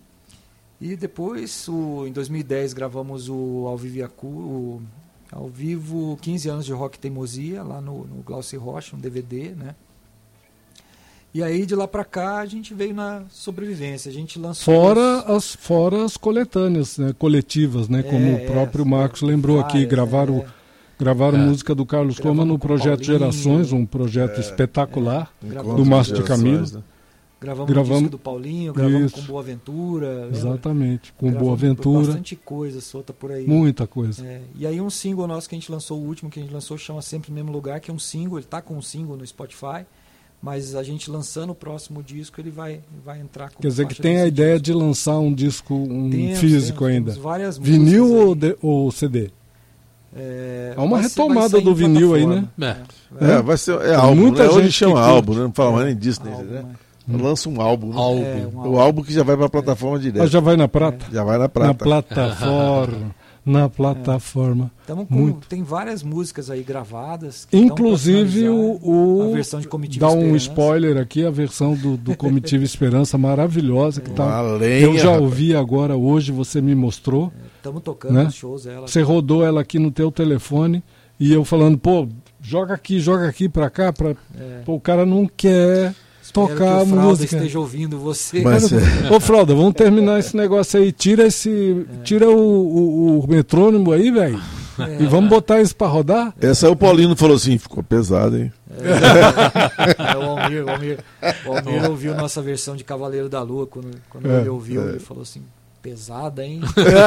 E depois, o, em dois mil e dez, gravamos o Ao Vivo, e Acu- o, ao vivo quinze anos de Rock e Teimosia, lá no, no Glaucio Rocha, um D V D, né? E aí, de lá pra cá, a gente veio na sobrevivência. A gente lançou... Fora as, fora as coletâneas, né? Coletivas, né? Como É, o próprio é, Marcos lembrou aqui, várias, gravaram, é. gravaram É. música do Carlos Coma Gravamos no com projeto Paulinho. Gerações, um projeto É. espetacular. Gravamos do com Márcio de Gerações, Camilo. né? Gravamos, Gravamos- o disco do Paulinho, gravamos Isso. com Boa Ventura. lembra? Exatamente, com Gravamos Boa Ventura, Bastante coisa solta por aí. muita coisa. É, e aí um single nosso que a gente lançou, o último que a gente lançou, chama Sempre no Mesmo Lugar, que é um single, ele tá com um single no Spotify, mas a gente lançando o próximo disco, ele vai, vai entrar com Quer dizer que faixa tem a desse ideia disco. de lançar um disco, um Temos, físico temos, ainda. temos várias Vinil músicas ou, aí. de- ou C D? É, Há uma vai ser- vai retomada sair do em vinil aí, plataforma. né? É, É, vai ser é Tem álbum, muita né? Hoje gente chama que álbum, curte. né? Não fala mais É, nem Disney, álbum, né? é. Lança um álbum, né? Álbum. É, um O álbum que já vai pra plataforma direto. Ah, já vai na prata? Já vai na Na prata. plataforma. Na plataforma. Tamo com, Muito. tem várias músicas aí gravadas. que estão pra Inclusive finalizar. o, o a versão de Comitiva dá um Esperança. spoiler aqui, a versão do, do Comitiva Esperança maravilhosa que Uma tá. lenha, Eu já rapaz. ouvi agora hoje, você me mostrou. Estamos tocando Né? os shows ela. Você rodou ela aqui no teu telefone e eu falando, pô, joga aqui, joga aqui pra cá, pra... É. Pô, o cara não quer Espero tocar que a o Fralda música. esteja ouvindo você. Mas, é, Ô, Fralda, vamos terminar esse negócio aí. Tira esse. Tira o, o, o metrônomo aí, velho. É. E vamos botar isso pra rodar? essa aí o Paulino falou assim, ficou pesado, hein? É, o Almir, o Almir, o Almir ouviu nossa versão de Cavaleiro da Lua. Quando, quando É, ele ouviu, ele falou assim: pesada, hein?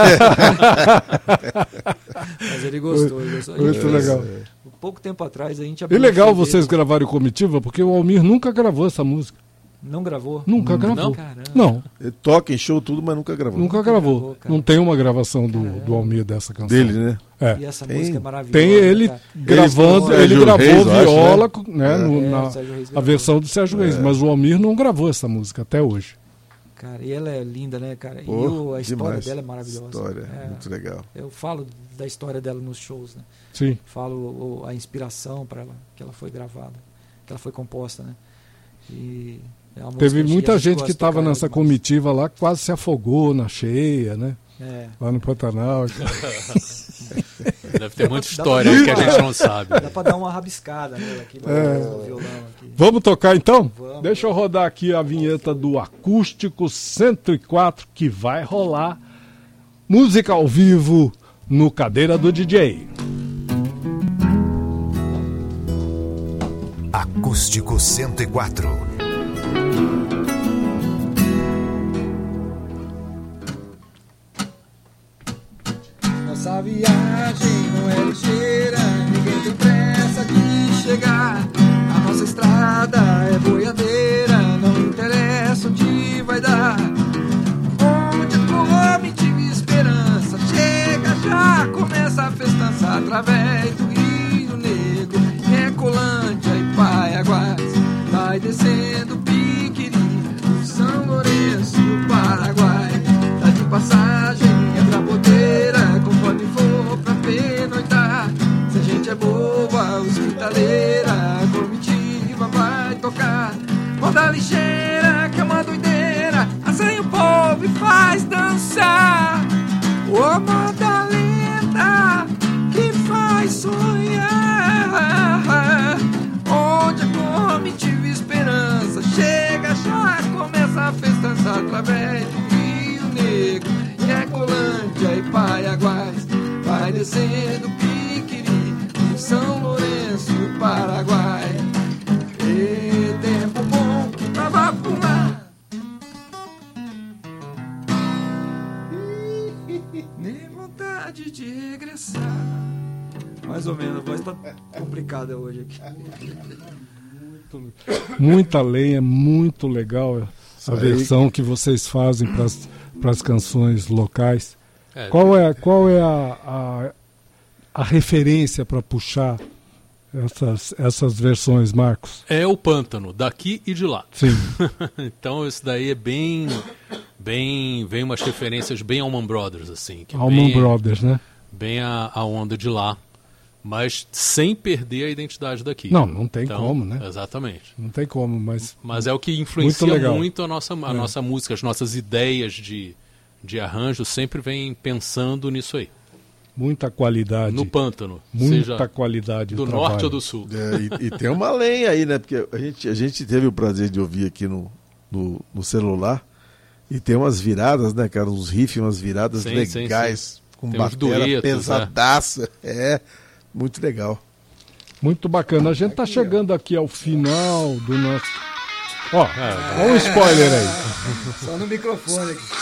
Mas ele gostou. Ele gostou. A gente Muito fez- legal. Pouco tempo atrás a gente E abriu legal um show vocês dele. gravarem Comitiva, porque o Almir nunca gravou essa música. Não gravou? Nunca Hum, gravou. Não? Não. Ele toca em show tudo, mas nunca gravou. Nunca gravou. Não tem uma gravação do, do Almir dessa canção. Dele, né? É. E essa Tem- música é maravilhosa. Tem ele né, gravando, Eles- ele Sérgio gravou Reis, eu acho, viola, né? né, É. no- É, na, o Sérgio Reis a gravou. versão do Sérgio Reis, É. mas o Almir não gravou essa música até hoje. Cara, e ela é linda, né, cara? Pô, e o- a história demais. dela é maravilhosa. História, É, muito legal. Eu falo da história dela nos shows, né? Sim. Falo o- a inspiração para ela, que ela foi gravada, que ela foi composta, né? E é uma Teve música que muita a gente gosta que de tocar estava ela nessa demais. comitiva lá, quase se afogou na cheia, né? É. Lá no Pantanal. Deve ter muita Dá história pra- aí que a gente não sabe. Dá pra dar uma rabiscada nela aqui, É. no violão aqui. Vamos tocar então? Vamos. Deixa eu rodar aqui a vinheta do Acústico cento e quatro, que vai rolar música ao vivo no Cadeira do D J. Acústico cento e quatro. Nossa viagem não é ligeira, ninguém tem pressa de chegar. A nossa estrada é boiadeira, não interessa onde vai dar. Onde a come tive esperança, chega já, começa a festança através do Rio Negro, Ecolândia e Paiaguás. Vai descendo Piquiri, o São Lourenço e o Paraguai. Tá de passagem, entra a boteira, conforme for pra pernoitar. Se a gente é boa, hospitaleira, a comitiva vai tocar. Moda ligeira, que é uma doideira, assanha o povo e faz dançar. Ô moda lenta, que faz sonhar. Onde a comitiva esperança chega já, começa a festança através do Rio Negro, Ecolândia e Paiaguás. Vai descendo Piquiri, o São Lourenço e o Paraguai. E tempo bom que tava por lá. Nem vontade de regressar. Mais ou menos, a voz tá complicada hoje aqui. Muita lenha, muito legal Isso a aí. versão que vocês fazem para as canções locais. É. Qual é, qual é a, a, a referência para puxar essas, essas versões, Marcos? É o Pântano, daqui e de lá. Sim. Então isso daí é bem, bem, vem umas referências bem Allman Brothers, assim. Que é Allman bem, Brothers, né? Bem a, a onda de lá, mas sem perder a identidade daqui. Não, não tem Então, como, né? Exatamente. Não tem como, mas... Mas é o que influencia Muito legal. muito a nossa, a É. nossa música, as nossas ideias de, de arranjo sempre vem pensando nisso aí. Muita qualidade. No Pântano. Muita seja qualidade do do norte trabalho. ou do sul. É, e, e tem uma lenha aí, né? Porque a gente, a gente teve o prazer de ouvir aqui no, no, no celular. E tem umas viradas, né, cara? Uns riffs, umas viradas Sim, legais. sim, sim. Com Tem uns bateria duetos, pesadaça. É. muito legal. Muito bacana. A gente tá chegando aqui ao final do nosso... Ó, É. olha um spoiler aí. Só no microfone aqui.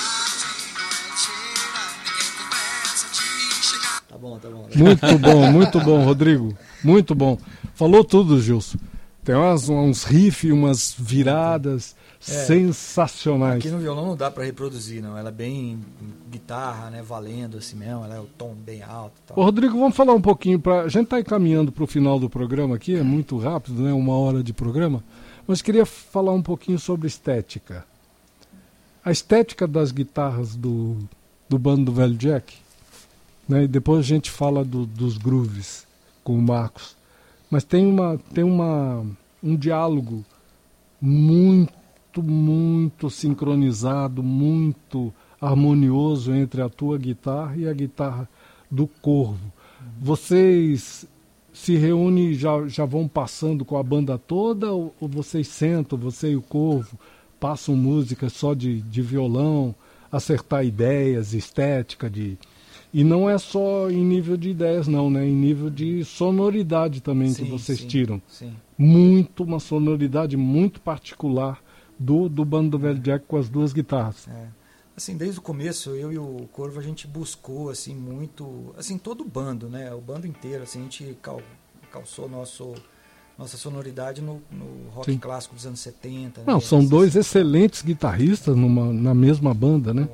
Tá bom, tá bom. Muito bom, muito bom, Rodrigo. Muito bom. Falou tudo, Gilson. Tem umas, uns riffs, umas viradas É. sensacionais. Aqui no violão não dá pra reproduzir, não. Ela é bem guitarra, né? Valendo assim mesmo. Ela é o tom bem alto e tal. Ô, Rodrigo, vamos falar um pouquinho. Pra... A gente está encaminhando para o final do programa aqui, é muito rápido, né? Uma hora de programa. Mas queria falar um pouquinho sobre estética. A estética das guitarras do, do bando do Velho Jack, né? E depois a gente fala do, dos grooves com o Marcos. Mas tem, uma, tem uma, um diálogo muito, muito sincronizado, muito harmonioso entre a tua guitarra e a guitarra do Corvo. Vocês se reúnem e já, já vão passando com a banda toda, ou, ou vocês sentam, você e o Corvo, passam música só de, de violão, acertar ideias, estética, de... E não é só em nível de ideias, não, né? Em nível de sonoridade também Sim, que vocês sim, tiram. sim. Muito, uma sonoridade muito particular do, do bando do Velho Jack com as duas guitarras. É. Assim, desde o começo, eu e o Corvo, a gente buscou, assim, muito... Assim, todo o bando, né? O bando inteiro, assim, a gente cal, calçou nosso, nossa sonoridade no, no rock Sim. clássico dos anos setenta. Não, né? são dois excelentes guitarristas numa, na mesma banda, né?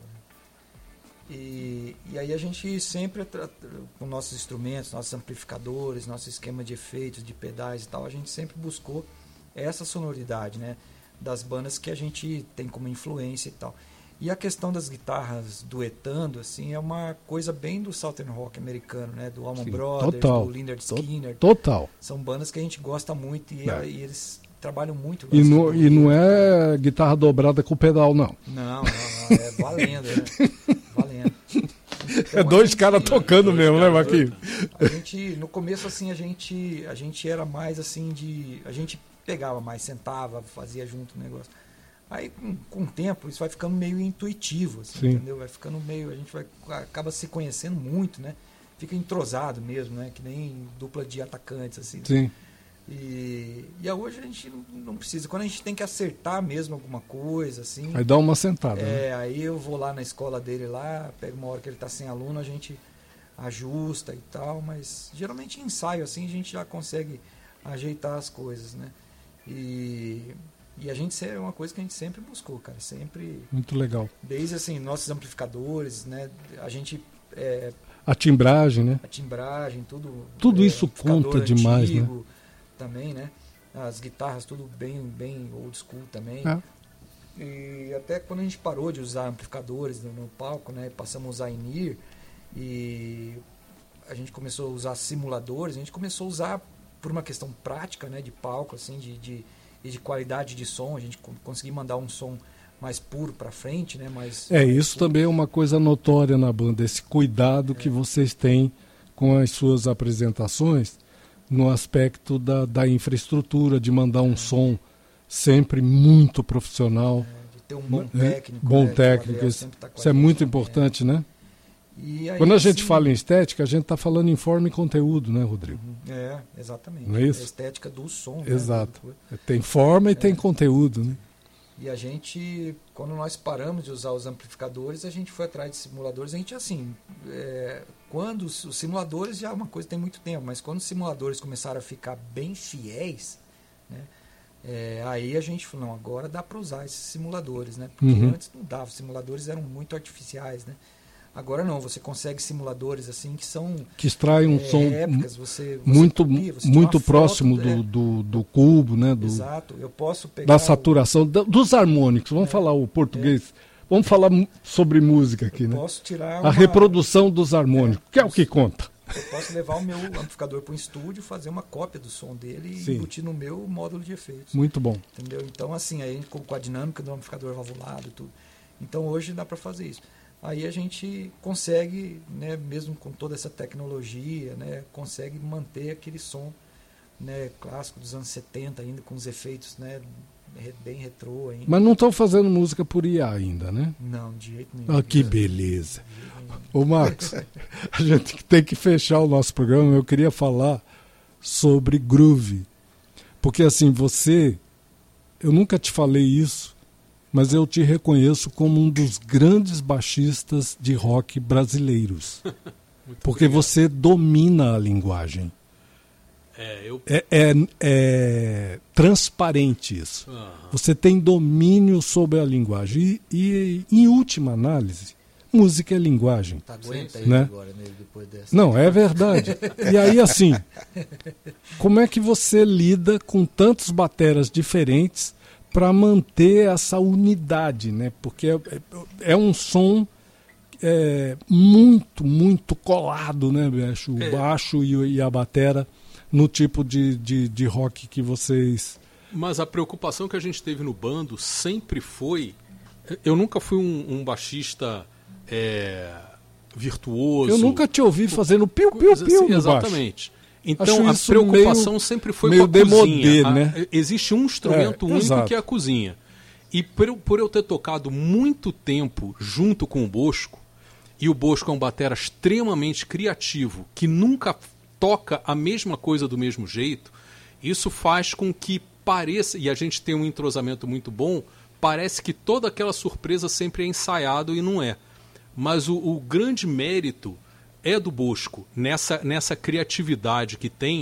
E, e aí a gente sempre, com nossos instrumentos, nossos amplificadores, nosso esquema de efeitos, de pedais e tal, a gente sempre buscou essa sonoridade, né? Das bandas que a gente tem como influência e tal. E a questão das guitarras duetando, assim, é uma coisa bem do Southern Rock americano, né? Do Allman Sim, Brothers, total, do Lynyrd to- Skynyrd. total. São bandas que a gente gosta muito e, É. e eles trabalham muito. E, no, e não é guitarra dobrada com pedal, não. Não, não, não, é valendo, né? Valendo. Então, É dois gente- caras tocando mesmo, né, Marquinhos? A gente, no começo, assim, a gente, a gente era mais assim de... A gente pegava mais, sentava, fazia junto o negócio. Aí, com, com o tempo, isso vai ficando meio intuitivo, assim, Sim. entendeu? Vai ficando meio... A gente vai, acaba se conhecendo muito, né? Fica entrosado mesmo, né? Que nem dupla de atacantes, assim. Sim. E, e hoje a gente não, não precisa. Quando a gente tem que acertar mesmo alguma coisa, assim... Aí dá uma sentada. É, né? aí eu vou lá na escola dele lá, pego uma hora que ele está sem aluno, a gente ajusta e tal, mas geralmente em ensaio assim a gente já consegue ajeitar as coisas, né? E, e a gente é uma coisa que a gente sempre buscou, cara, sempre... Muito legal. Desde assim, nossos amplificadores, né? A gente... É, A timbragem, né? a timbragem, tudo... Tudo é, isso amplificador conta demais, né? antigo também, né? As guitarras, tudo bem, bem old school também. É. E até quando a gente parou de usar amplificadores no, no palco, né, passamos a usar in-ear e a gente começou a usar simuladores, a gente começou a usar por uma questão prática, né, de palco, assim, de, de, e de qualidade de som, a gente co- conseguir mandar um som mais puro para frente, né, mais, É, mais isso puro. também é uma coisa notória na banda, esse cuidado que vocês têm com as suas apresentações no aspecto da, da infraestrutura, de mandar um som sempre muito profissional. De ter um bom né? técnico. Bom né, que o técnico, Adriel isso, sempre tá com isso a é gente muito também, importante, né? E aí, Quando a gente assim, fala em estética, a gente está falando em forma e conteúdo, né, Rodrigo? É, exatamente. Não é isso? A estética do som. Exato. Né? Tem forma e tem conteúdo, né? E a gente, quando nós paramos de usar os amplificadores, a gente foi atrás de simuladores. A gente, assim, é, quando os, os simuladores já é uma coisa que tem muito tempo, mas quando os simuladores começaram a ficar bem fiéis, né, é, aí a gente falou, não, agora dá para usar esses simuladores, né? Porque Uhum. antes não dava, os simuladores eram muito artificiais, né? Agora não, você consegue simuladores assim que são Que extrai um é, som réplicas, você, você muito, copia, você tira muito uma próximo foto, do, é, do, do cubo, né? Do, Exato, eu posso pegar da o- saturação, da- dos harmônicos. Vamos falar o português. Vamos falar mu- sobre música aqui, eu né? posso tirar A uma- reprodução dos harmônicos, que é o que conta. Eu posso levar o meu amplificador para um estúdio, fazer uma cópia do som dele e Sim. embutir no meu módulo de efeitos. Muito bom. Entendeu? Então, assim, aí com com a dinâmica do amplificador valvulado e tudo. Então, hoje dá para fazer isso. Aí a gente consegue, né, mesmo com toda essa tecnologia, né, consegue manter aquele som, né, clássico dos anos setenta, ainda com os efeitos, né, re- bem retrô ainda. Mas não estão fazendo música por I A ainda, né? Não, de jeito nenhum. Ah, que beleza. Ô, Marcos, a gente tem que fechar o nosso programa. Eu queria falar sobre groove. Porque, assim, você... Eu nunca te falei isso, mas eu te reconheço como um dos grandes baixistas de rock brasileiros. Porque obrigado. você domina a linguagem. É, eu... É, é, é transparente isso. Aham. Você tem domínio sobre a linguagem. E, e, em última análise, música é linguagem. Tá, aguenta Sim, aí né? agora, né, depois dessa. Não, é verdade. E aí, assim, como é que você lida com tantos bateras diferentes para manter essa unidade, né? Porque é, é, é um som é, muito, muito colado, né, bicho? O É. baixo e, o- e a batera no tipo de, de, de rock que vocês... Mas a preocupação que a gente teve no bando sempre foi... Eu nunca fui um, um baixista é, virtuoso. Eu nunca te ouvi fazendo piu-piu-piu Coisas assim, no baixo. Exatamente. Então Acho a isso preocupação meio- sempre foi meio com a cozinha. demodê, A- né? Existe um instrumento É, único exato. que é a cozinha. E por, eu- por eu ter tocado muito tempo junto com o Bosco, e o Bosco é um batera extremamente criativo, que nunca toca a mesma coisa do mesmo jeito, isso faz com que pareça, e a gente tem um entrosamento muito bom, parece que toda aquela surpresa sempre é ensaiado e não é. Mas o, o grande mérito é do Bosco, nessa, nessa criatividade que tem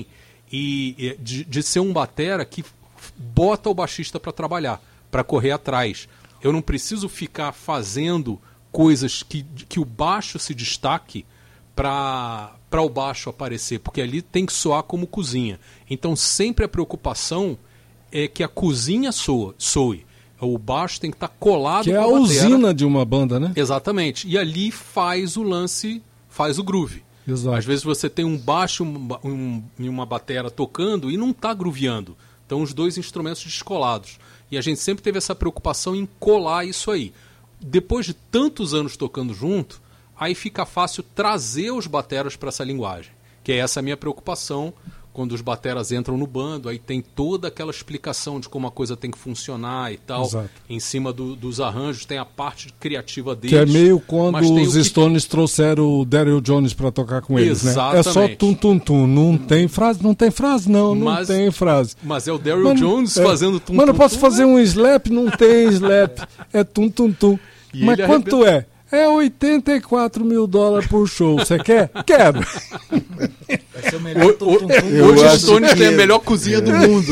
e, e de, de ser um batera que bota o baixista para trabalhar, para correr atrás. Eu não preciso ficar fazendo coisas que, que o baixo se destaque para para o baixo aparecer, porque ali tem que soar como cozinha. Então sempre a preocupação é que a cozinha soa, soe. O baixo tem que estar tá colado que com é a a batera. usina de uma banda, né? Exatamente. E ali faz o lance, faz o groove. Exato. Às vezes você tem um baixo e um, uma batera tocando e não está grooveando. Então os dois instrumentos descolados. E a gente sempre teve essa preocupação em colar isso aí. Depois de tantos anos tocando junto, aí fica fácil trazer os bateras para essa linguagem. Que é essa a minha preocupação quando os bateras entram no bando. Aí tem toda aquela explicação de como a coisa tem que funcionar e tal. Exato. Em cima do, dos arranjos tem a parte criativa deles. Que é meio quando mas tem os o que... Stones trouxeram o Daryl Jones para tocar com eles, Exatamente. né? É só tum-tum-tum. Não tem frase? Não tem frase? Não, não Mas- tem frase. Mas é o Daryl Mano, Jones é. fazendo tum-tum-tum. Mano, eu posso fazer um slap? Não tem slap. É tum-tum-tum. E Mas ele quanto é? É oitenta e quatro mil dólares por show. Você quer? Quero. Vai ser o melhor O- o- tum-tum-tum. Eu Hoje os acho Stones que- têm a melhor cozinha do mundo.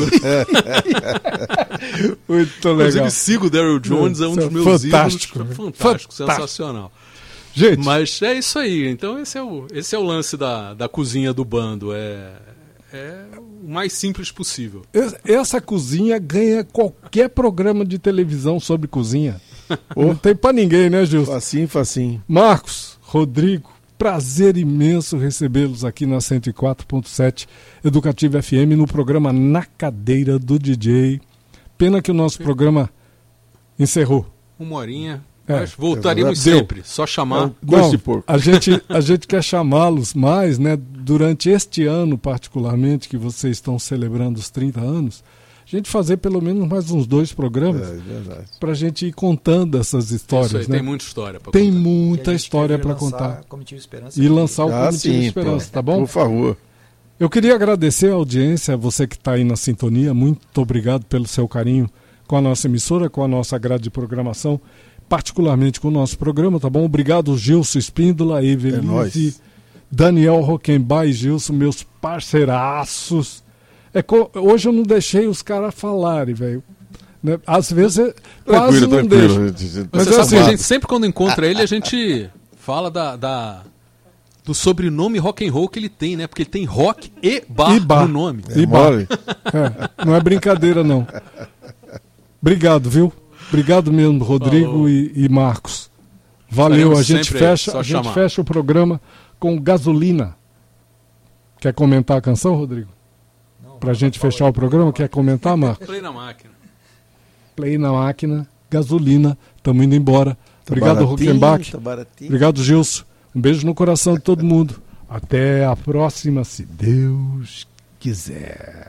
Muito legal. Inclusive, sigo o Daryl Jones, é um dos meus Fantástico. ídolos. Fantástico, Fantástico. sensacional. Gente, Mas é isso aí. Então esse é o, esse é o lance da, da cozinha do bando. É, é o mais simples possível. es- essa cozinha ganha qualquer programa de televisão sobre cozinha. Não tem pra ninguém, né, Gilson? Facinho, facinho. Marcos, Rodrigo, prazer imenso recebê-los aqui na cento e quatro ponto sete Educativa F M no programa Na Cadeira do D J. Pena que o nosso programa encerrou. Uma horinha. É, mas voltaríamos deu. sempre. Só chamar. Gosto de porco. a gente, a gente quer chamá-los mais, né? Durante este ano, particularmente, que vocês estão celebrando os trinta anos, a gente fazer pelo menos mais uns dois programas É verdade. para a gente ir contando essas histórias, Isso aí, né? tem muita história pra Tem contar. E a muita gente história quer para lançar contar. Comitiva Esperança E lançar o Ah, Comitiva sim, Esperança, pô. tá bom? Por favor. Eu queria agradecer a audiência, você que está aí na sintonia, muito obrigado pelo seu carinho com a nossa emissora, com a nossa grade de programação, particularmente com o nosso programa, tá bom? Obrigado, Gilson Espíndola, É Evelise, nóis. Daniel Roquembar e Gilson, meus parceiraços. É co- hoje eu não deixei os caras falarem, velho. Né? Às vezes é- quase Tranquilo, não deixo. tranquilo. gente. Mas Você é sabe assim, que a gente, sempre quando encontra ele, a gente fala da, da- do sobrenome rock and roll que ele tem, né? Porque ele tem rock e bar, E bar. no nome. É E bar. mole? É, não é brincadeira, não. Obrigado, viu? Obrigado mesmo, Rodrigo Falou. e, e Marcos. Valeu, Estaremos a gente, sempre aí, fecha, só a gente chamar. fecha o programa com Gasolina. Quer comentar a canção, Rodrigo? Pra gente fechar o programa, quer comentar, Marcos? Play na máquina. Play na máquina, Gasolina, estamos indo embora. Tá Obrigado, baratinho, Huckenbach. tá baratinho. Obrigado, Gilson. Um beijo no coração de todo mundo. Até a próxima, se Deus quiser.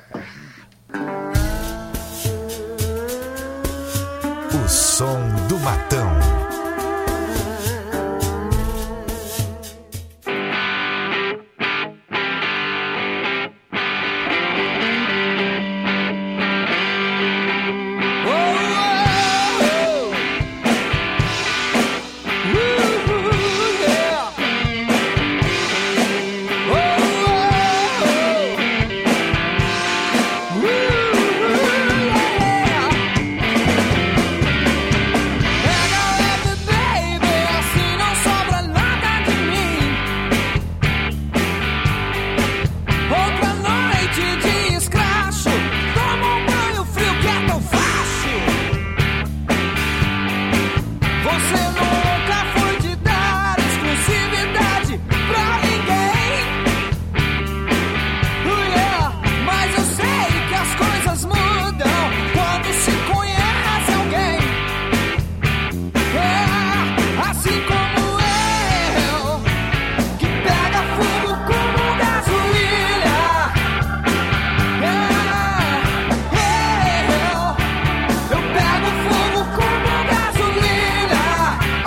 O som do Matão. Outra noite de escracho, toma um banho frio que é tão fácil. Você nunca foi de dar exclusividade pra ninguém. Oh, yeah. Mas eu sei que as coisas mudam quando se conhece alguém. É, assim como eu, que pega fogo como gasolina. Eu, eu pego fogo como gasolina.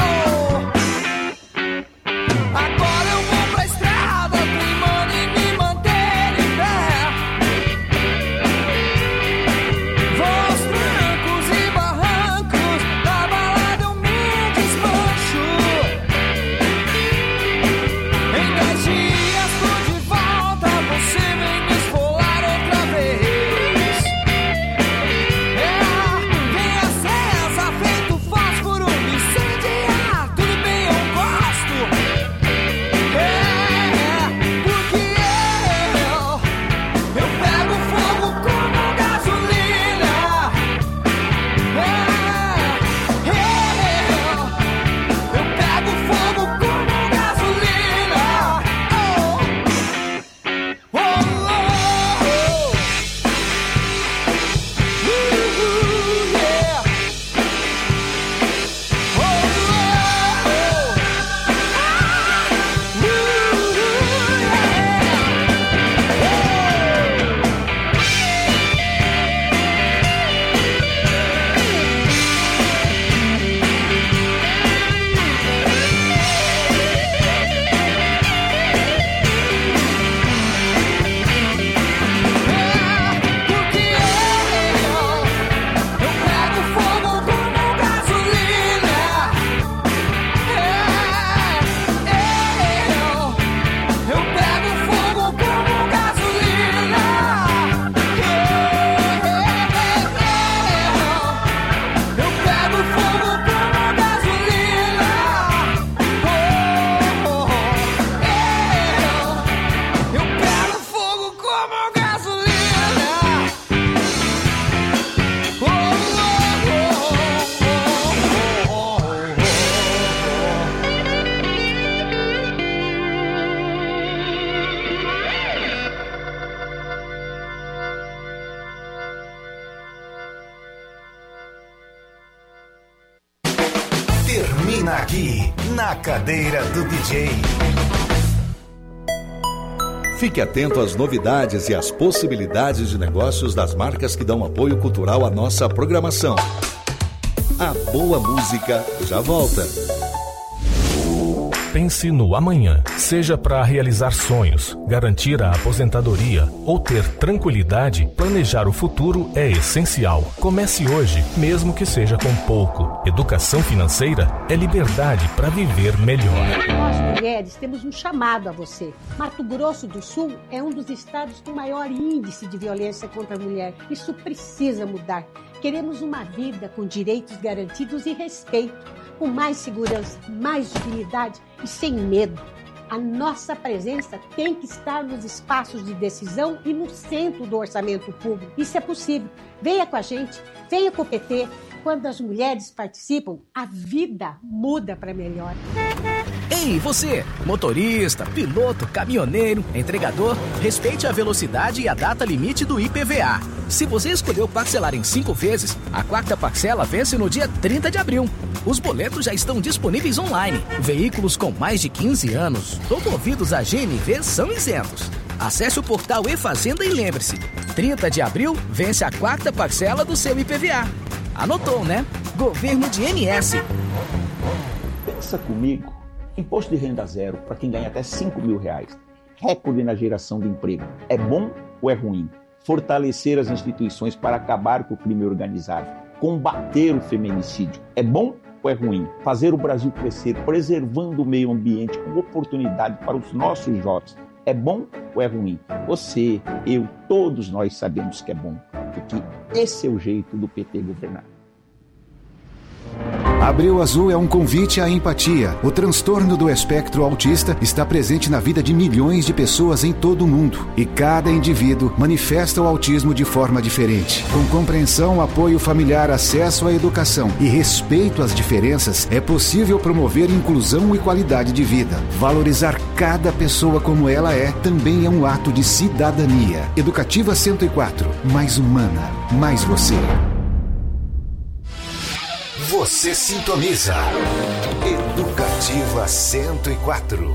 termina aqui, na cadeira do D J. Fique atento às novidades e às possibilidades de negócios das marcas que dão apoio cultural à nossa programação. A boa música já volta. Pense no amanhã, seja para realizar sonhos, garantir a aposentadoria ou ter tranquilidade, planejar o futuro é essencial. Comece hoje, mesmo que seja com pouco. Educação financeira é liberdade para viver melhor. Nós, mulheres, temos um chamado a você. Mato Grosso do Sul é um dos estados com maior índice de violência contra a mulher. Isso precisa mudar. Queremos uma vida com direitos garantidos e respeito, com mais segurança, mais dignidade e sem medo. A nossa presença tem que estar nos espaços de decisão e no centro do orçamento público. Isso é possível. Venha com a gente, venha com o P T. Quando as mulheres participam, a vida muda para melhor. Ei, você, motorista, piloto, caminhoneiro, entregador, respeite a velocidade e a data limite do I P V A. Se você escolheu parcelar em cinco vezes, a quarta parcela vence no dia trinta de abril. Os boletos já estão disponíveis online. Veículos com mais de quinze anos ou movidos a G M V são isentos. Acesse o portal e-Fazenda e lembre-se, trinta de abril vence a quarta parcela do seu I P V A. Anotou, né? Governo de M S. Pensa comigo. Imposto de renda zero para quem ganha até cinco mil reais. Recorde na geração de emprego. É bom ou é ruim? Fortalecer as instituições para acabar com o crime organizado. Combater o feminicídio. É bom ou é ruim? Fazer o Brasil crescer, preservando o meio ambiente com oportunidade para os nossos jovens. É bom ou é ruim? Você, eu, todos nós sabemos que é bom. Porque esse é o jeito do P T governar. Abril Azul é um convite à empatia. O transtorno do espectro autista está presente na vida de milhões de pessoas em todo o mundo. E cada indivíduo manifesta o autismo de forma diferente. Com compreensão, apoio familiar, acesso à educação e respeito às diferenças, é possível promover inclusão e qualidade de vida. Valorizar cada pessoa como ela é também é um ato de cidadania. Educativa cento e quatro. Mais humana. Mais você. Você sintoniza Educativa cento e quatro.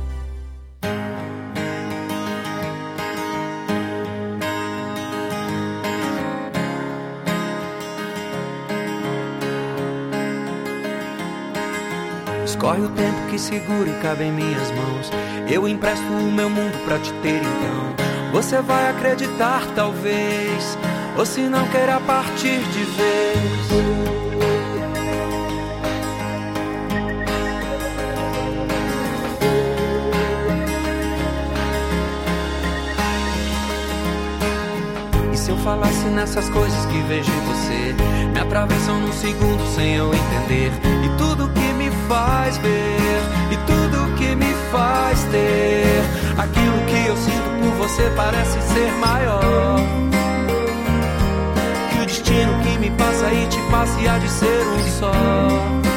Escorre o tempo que segura e cabe em minhas mãos. Eu empresto o meu mundo pra te ter então. Você vai acreditar talvez, ou se não queira partir de vez. Falasse nessas coisas que vejo em você, me atravessam num segundo sem eu entender. E tudo que me faz ver, e tudo que me faz ter, aquilo que eu sinto por você parece ser maior que o destino que me passa e te passa e há de ser um só.